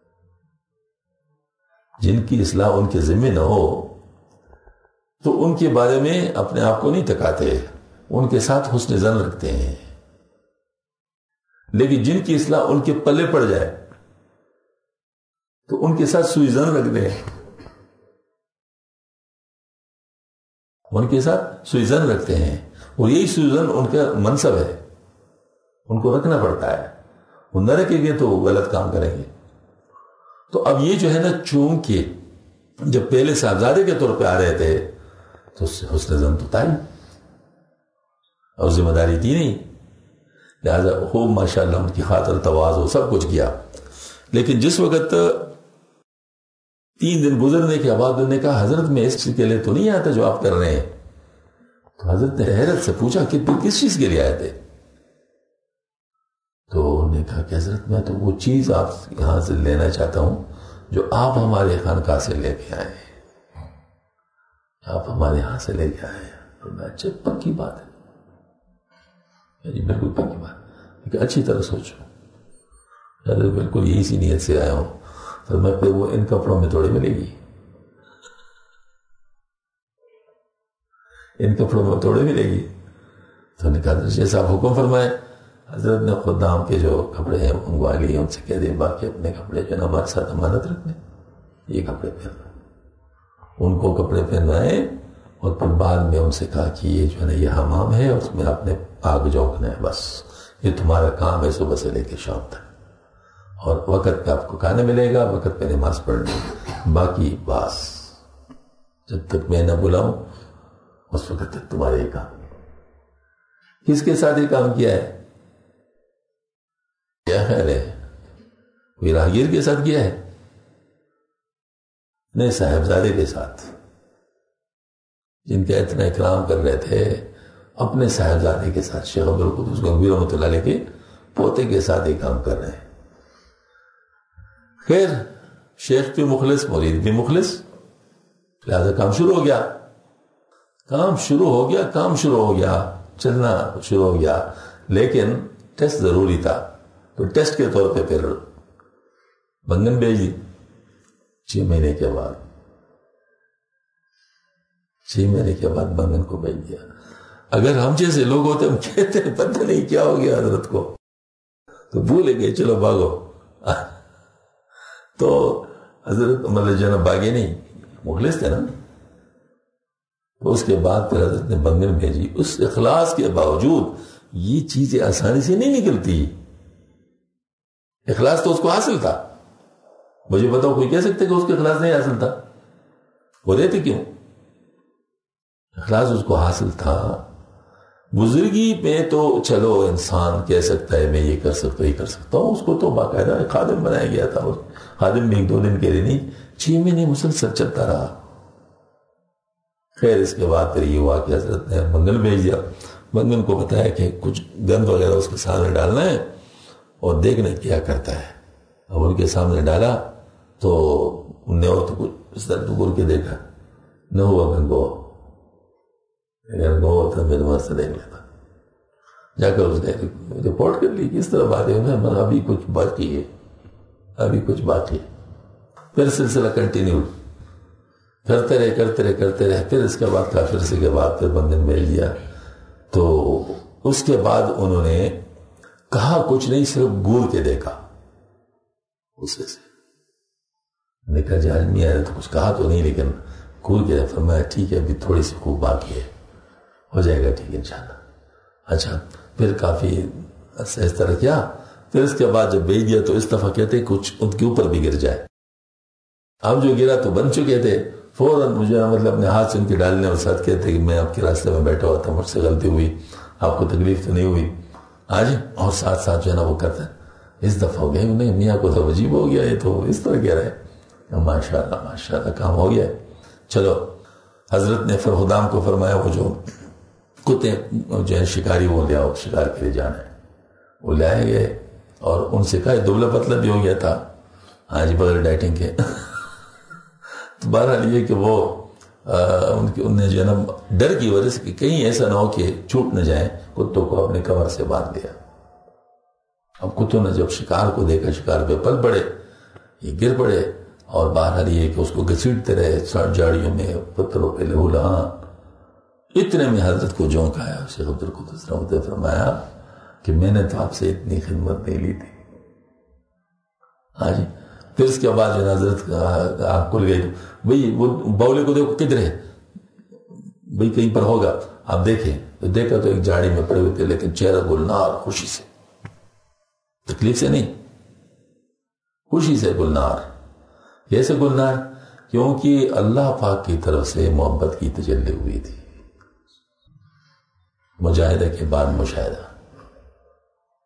جن کی اصلاح ان کے ذمہ نہ ہو تو ان کے بارے میں اپنے آپ کو نہیں تکاتے، ان کے ساتھ حسن ظن رکھتے ہیں. لیکن جن کی اصلاح ان کے پلے پڑ جائے تو ان کے ساتھ سوئی ظن رکھتے ہیں، ان کے ساتھ سوئی ظن رکھتے ہیں. اور یہی سوئی ظن ان کا منصب ہے، ان کو رکھنا پڑتا ہے. وہ نہ رکھیں گے تو وہ غلط کام کریں گے. تو اب یہ جو ہے نا، چونکہ جب پہلے صاحبزادے کے طور پہ آ رہے تھے تو حسن ظن تو تھا ہی اور ذمہ داری تھی نہیں. لہذا خوب ماشاءاللہ ان کی خاطر تواضع سب کچھ کیا. لیکن جس وقت 3 دن گزرنے کے بعد انہوں نے کہا حضرت میں اس چیز کے لیے تو نہیں آتا جو آپ کر رہے ہیں. تو حضرت نے حیرت سے پوچھا کہ تم کس چیز کے لیے آئے تھے؟ تو انہوں نے کہا کہ حضرت میں تو وہ چیز آپ یہاں سے لینا چاہتا ہوں جو آپ ہمارے خانقاہ سے لے کے آئے ہیں، آپ ہمارے یہاں سے لے کے آئے ہیں. تو میں اچھا پکی بات ہے جی، بالکل پکی بات، کہ اچھی طرح سوچو. حضرت بالکل یہی سی نیت سے آیا ہوں. تو میں پھر وہ ان کپڑوں میں تھوڑی ملے گی، ان کپڑوں میں تھوڑے ملے گی. تو نے کہا جیسا آپ حکم فرمائے. حضرت نے خود نام کے جو کپڑے ہیں منگوا لیے، ان سے کہہ دیں باقی اپنے کپڑے جو ہے نا ہمارے ساتھ امانت رکھنے، یہ کپڑے پہننا. ان کو کپڑے پہنوائے اور پھر بعد میں ان سے کہا کہ یہ جو ہے نا یہ حمام ہے، اس میں آپ نے آگ جھونکنا ہے، بس یہ تمہارا کام ہے صبح سے لے کے شام تک. اور وقت پہ آپ کو کھانا ملے گا، وقت پہ نماز پڑھنی، باقی بس جب تک میں نہ بلاؤں اس وقت تک تمہارے یہ کام. کس کے ساتھ یہ کام کیا ہے؟ کیا خیال ہے؟ کوئی راہگیر کے ساتھ کیا ہے؟ نہیں، صاحبزادے کے ساتھ، جن کا اتنا اکرام کر رہے تھے اپنے صاحبزادے کے ساتھ. شیخ عبدالقدوس گنگوی رحمۃ اللہ علیہ کے پوتے کے ساتھ یہ کام کر رہے ہیں. خیر، شیخ بھی مخلص، مرید بھی مخلص، لہذا کام شروع ہو گیا، چلنا شروع ہو گیا. لیکن ٹیسٹ ضروری تھا، تو ٹیسٹ کے طور پہ پھر بندھن بھیج دی. 6 مہینے کے بعد بندھن کو بھیج دیا. اگر ہم جیسے لوگ ہوتے ہم کہتے ہیں پتہ نہیں کیا ہو گیا حضرت کو، تو بھولے گئے چلو بھاگو. تو حضرت مطلب جو ہے نا باغی نہیں، مخلص تھے نا. اس کے بعد پھر حضرت نے بندھن بھیجی. اس اخلاص کے باوجود یہ چیزیں آسانی سے نہیں نکلتی. اخلاص تو اس کو حاصل تھا. مجھے بتاؤ کوئی کہہ سکتے کہ اس کے اخلاص نہیں حاصل تھا؟ وہ دیتے کیوں؟ اخلاص اس کو حاصل تھا. بزرگی میں تو چلو انسان کہہ سکتا ہے میں یہ کر سکتا ہوں. اس کو تو باقاعدہ خادم بنایا گیا تھا. خادم بھی 1-2 دن کے لیے نہیں، 6 مہینے مسلسل چلتا رہا. خیر، اس کے بعد پھر یہ ہوا کہ حضرت نے بندھن بھیج دیا. بندھن کو بتایا کہ کچھ گند وغیرہ اس کے سامنے ڈالنا ہے اور دیکھنا کیا کرتا ہے. اب ان کے سامنے ڈالا تو انہوں نے اور تو کچھ اس طرح ٹکر کے دیکھا، نہ ہوا گنگو ہوتا میں تمہارے سے دیکھ لیتا. جا کر اس نے رپورٹ کر لی کس طرح بات ہے. انہیں ابھی کچھ باقی ہے. پھر سلسلہ کنٹینیو کرتے رہے. پھر اس کے بعد کافی عرصے کے بعد پھر بندھن بھیج دیا. تو اس کے بعد انہوں نے کہا کچھ نہیں، صرف گور کے دیکھا. اسے سے کہا جی آدمی آیا تو کچھ کہا تو نہیں، لیکن گور کے فرمایا ٹھیک ہے ابھی تھوڑی سی خوب باقی ہے، ہو جائے گا ٹھیک انشاءاللہ. اچھا، پھر کافی اس طرح کیا. پھر اس کے بعد جب بھیج دیا تو اس دفعہ کہتے کچھ ان کے اوپر بھی گر جائے. اب جو گرا تو بن چکے تھے. فوراً مجھے مطلب اپنے ہاتھ سے ان کے ڈالنے اور ساتھ کہتے کہ میں آپ کے راستے میں بیٹھا ہوا تھا، مجھ سے غلطی ہوئی، آپ کو تکلیف تو نہیں ہوئی آج. اور ساتھ جو ہے نا وہ کرتے ہیں. اس دفعہ ہو گئے انہیں میاں کو تو عجیب ہو گیا، یہ تو اس طرح کہہ رہے ہیں. ماشاءاللہ کام ہو گیا. چلو، حضرت نے فرخدام کو فرمایا وہ جو کتے جو ہے شکاری وہ لے آؤ، شکار کے لیے جانا ہے. وہ لائے گئے اور ان سے کہا دبلا پتلا بھی ہو گیا تھا آج بغیر ڈائٹنگ کے. تو بہرحال یہ کہ وہ انہیں جو ہے نا ڈر کی وجہ سے کہ کہیں ایسا نہ ہو کہ چھوٹ نہ جائیں، کتوں کو اپنے کمر سے باندھ لیا. اب کتوں نے جب شکار کو دیکھا، شکار پہ پل پڑے، یہ گر پڑے. اور بہرحال یہ کہ اس کو گھسیٹتے رہے جاڑیوں میں، پتھروں پہ لہولا. اتنے میں حضرت کو جونک آیا. شیخ عبدالقدوس رحمۃ اللہ فرمایا کہ میں نے تو آپ سے اتنی خدمت نہیں لی تھی. ہاں جی. پھر اس کے بعد جو حضرت آنکھ کھل گئی. بھئی وہ بولے کو دیکھو کدھر ہے بھئی، کہیں پر ہوگا. آپ دیکھیں تو دیکھا تو ایک جاڑی میں پڑے ہوئے تھے، لیکن چہرہ گلنار، خوشی سے، تکلیف سے نہیں، خوشی سے گلنار. کیسے گلنار؟ کیونکہ اللہ پاک کی طرف سے محبت کی تجلی ہوئی تھی. مجاہدہ کے بعد مشاہدہ.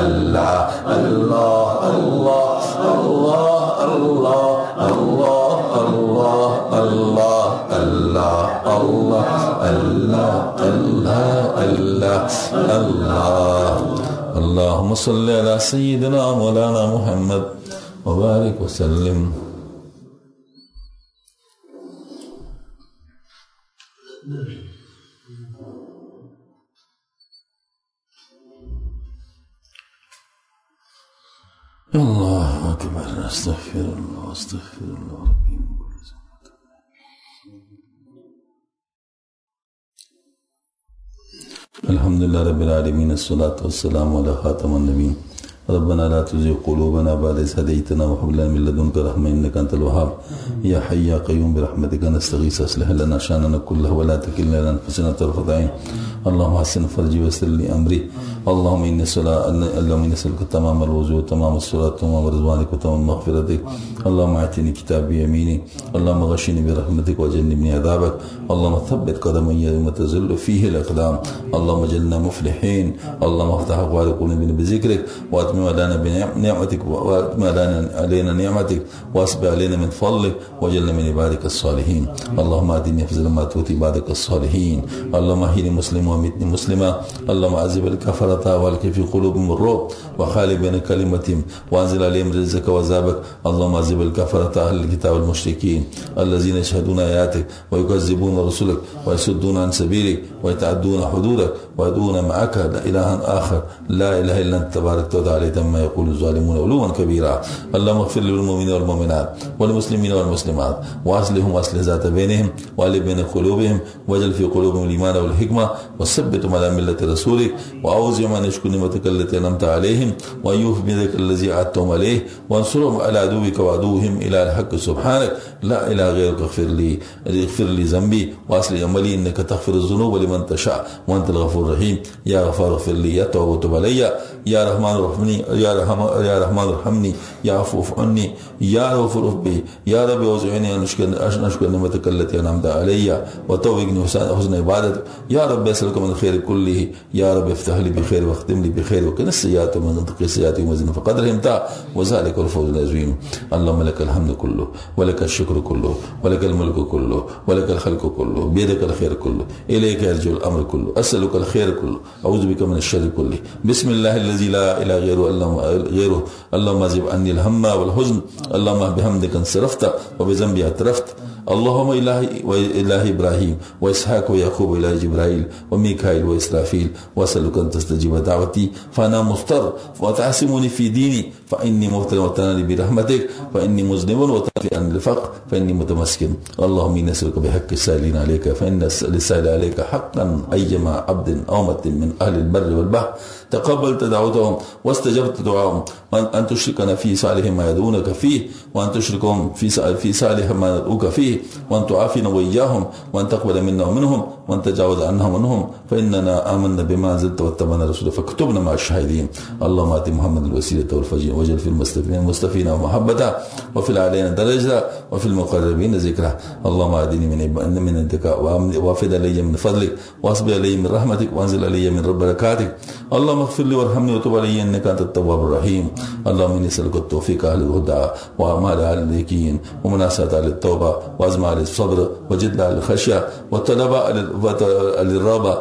الله الله الله الله الله الله الله الله الله الله الله الله اللهم صل على سيدنا مولانا محمد وبارك وسلم. الله أكبر. أستغفر الله أستغفر الله ربي من كل ذنب. الحمد لله رب العالمين، الصلاة والسلام على خاتم النبيين. ربنا لا تزغ قلوبنا بعد إذ هديتنا وهب لنا من لدنك رحمة إنك أنت الوهاب. يا حي يا قيوم برحمتك نستغيث أصلح لنا شأننا كله ولا تكلنا إلى أنفسنا طرفة عين. اللهم حسن فرجي ويسر لي أمري. اللهم إني أسألك تمام الوضوء وتمام الصلاة وتمام رضوانك وتمام مغفرتك. اللهم أعطني كتاب بيميني. اللهم غشني برحمتك وجنبني عذابك. اللهم ثبت قدمي يوم تزل فيه الأقدام. اللهم اجعلنا مفلحين. اللهم افتح أبواب قلوبنا بذكرك وأتمم علينا بنعمتك وأتمم علينا نعمتك وأسبغ علينا من فضلك واجعلنا من عبادك الصالحين. اللهم أهدني أفضل ما تؤتي عبادك الصالحين. اللهم أحيني مسلما وأمتني مسلما. اللهم عذب الكفرة والقي في قلوبهم الرعب وخالف بين كلمتهم وأنزل عليهم رزقك وعذابك. اللهم عذب الكفرة أهل الكتاب المشركين الذين يشهدون آياتك ويكذبون رسلك ويصدون عن سبيلك ويتعدون حدودك ويدعون معك إلها آخر لا إله إلا أنت تبارك وتعالى ما يقول الظالمون علوا كبيرا. اللهم اغفر للمؤمنين والمؤمنات والمسلمين والمسلمات وأصلحهم وأصلح ذات بينهم وألف بين قلوبهم واجعل في قلوبهم الإيمان والحكمة وثبتهم على ملة رسولك وأوزعهم أن يشكروا نعمتك التي أنعمت عليهم ويوفوا بذلك الذي أعدتهم عليه وانصرهم على عدوك وعدوهم إلى الحق. سبحانك لا إله غيرك. اغفر لي ذنبي وأصلح عملي إنك تغفر الذنوب لمن تشاء وأنت الغفور الرحيم. يا غفار اغفر لي يا تواب تب علي يا رحمن ارحمني يا رحمن ارحمني يا عفو عني يا غفور ربي يا ربي اوزعني ان اشكر نعمتك التي انعمت علي وتوفقني حسن عبادتك. يا رب اسالك من الخير كله. يا رب افتح لي بخير واختم لي بخير وكن السيئات ومن تقي السيئات ومزن فقدر امتع وذلك الفوز العظيم. اللهم لك الحمد كله ولك الشكر كله ولك الملك كله ولك الخلق كله بيدك الخير كله اليك يرجع الامر كله اسالك الخير كله اعوذ بك من الشر كله. بسم الله الذي لا اله غيره. اللهم اذهب عني الهم والحزن. اللهم بحمدك انصرفت وبذنبي اعترفت. اللهم إله إبراهيم وإسحاق ويعقوب وإله جبرائيل وميكائيل وإسرافيل وأسألك أن تستجيب دعوتي فأنا مضطر وتعصمني في ديني فإني مبتل وتنالي برحمتك فإني مذنب وتنفي عن الفقر فإني متمسكن. اللهم إني أسألك بحق السائلين عليك فإن للسائل عليك حقا أيما عبد أو أمة من أهل البر والبحر تقبلت دعوتهم واستجبت دعاهم وأن تشركنا في صالح ما يدعونك فيه وأن تشركهم في صالح ما ندعوك فيه وأن تعافينا وإياهم وأن تقبل منا ومنهم وأن تجاوز عنا ومنهم فإننا آمنا بما أنزلت واتبعنا رسولك فاكتبنا مع الشاهدين. اللهم آت محمد الوسيلة والفضيلة واجعل في المصطفين ومحبته وفي العليين درجة وفي المقربين ذكره. اللهم أهدني من عندك وافد علي من فضلك واصبر علي من رحمتك وانزل علي من بركاتك. اللهم اغفر لي وارحمني وتب علي انك انت التواب الرحيم. اللهم اني اسالك التوفيق على الهدى واعمال على اليقين ومناسبه على التوبه وازمه على الصبر وجد على الخشيه والطلب على الرغبه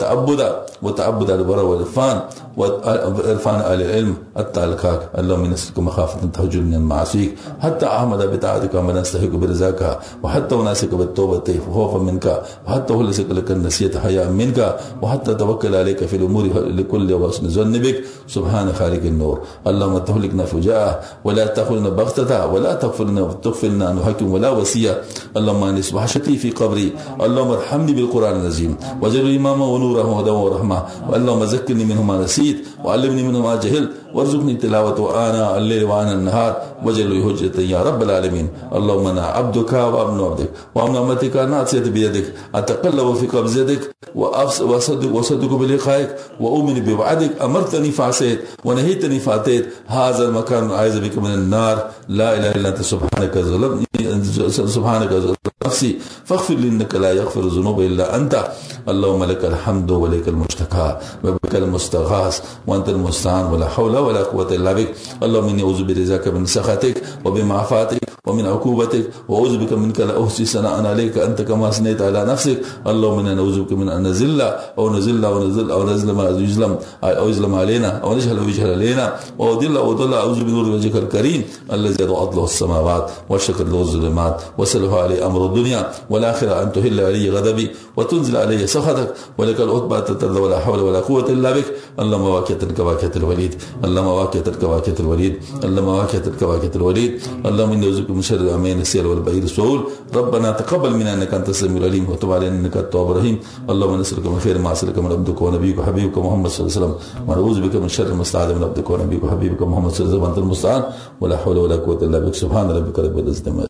وتعبد على البر والعرفان وعرفان على العلم حتى القاك. اللهم اني اسالك مخافه تهجر من معاصيك حتى احمد بطاعتك ومن استحق برزاك وحتى اناسك بالتوبه خوفا منك وحتى اهلسك لك النسيه حياء منك وحتى توكل عليك في الامور لكل وحسن ظن بك. سبحان خالق النور. اللهم تهلكنا فجاءه ولا تأخذنا بغتة ولا تغفلنا نحكم ولا وصية. اللهم انس وحشتي في قبري. اللهم ارحمني بالقران العظيم وجعل اماما ونورا وهدى ورحمه. اللهم ذكرني منه ما نسيت وعلمني منه ما جهلت وارزقني تلاوته آناء الليل وآناء النهار واجعله حجة يا رب العالمين. اللهم انا عبدك وابن عبدك وابن امتك ناصية بيدك اتقلب في قبضتك واصدق بلقائك واؤمن بوعدك. امرتني فعصيت ونهيتني فاتيت. هذا المكان اعوذ بك من النار. لا اله الا انت سبحانك ظلمني نفسي فاغفر لي إنك لا يغفر الذنوب إلا أنت اللهم لك الحمد ولك المشتكى وبك المستغاث وأنت المستعان ولا حول ولا قوة إلا بك اللهم إني أعوذ برضاك من سخطك وبمعافاتك ومن عقوبتك وأعوذ بك منك لا أحصي ثناء عليك أنت كما أثنيت على نفسك اللهم إنا نعوذ بك من أن نزل أو نزل ما يظلم أو يظلم علينا أو نجهل أو يجهل علينا وأضل أو ضل أعوذ بنور وجهك الكريم الذي أضاءت له السماوات واشرقت له الظلمات وسلها علي أمر الدنيا والآخرة أن تهل علي غضبي وتنزل علي سخطك ولك العتبى تترضى ولا حول ولا قوة إلا بك اللهم واقية كواكية الوليد اللهم واقية كواكية الوليد اللهم واقية كواكية الوليد اللهم إني أعوذ بك من شر العمين السير والبعير السهول ربنا تقبل منا إنك أنت السميع العليم وتب علينا إنك التواب الرحيم اللهم نسألك من خير ما سألك من عبدك ونبيك وحبيبك محمد صلى الله عليه وسلم ونعوذ بك من شر ما استعاذ من عبدك ونبيك وحبيبك محمد صلى الله عليه وسلم وأنت المستعان ولا حول ولا قوة إلا بك سبحان ربك رب العزة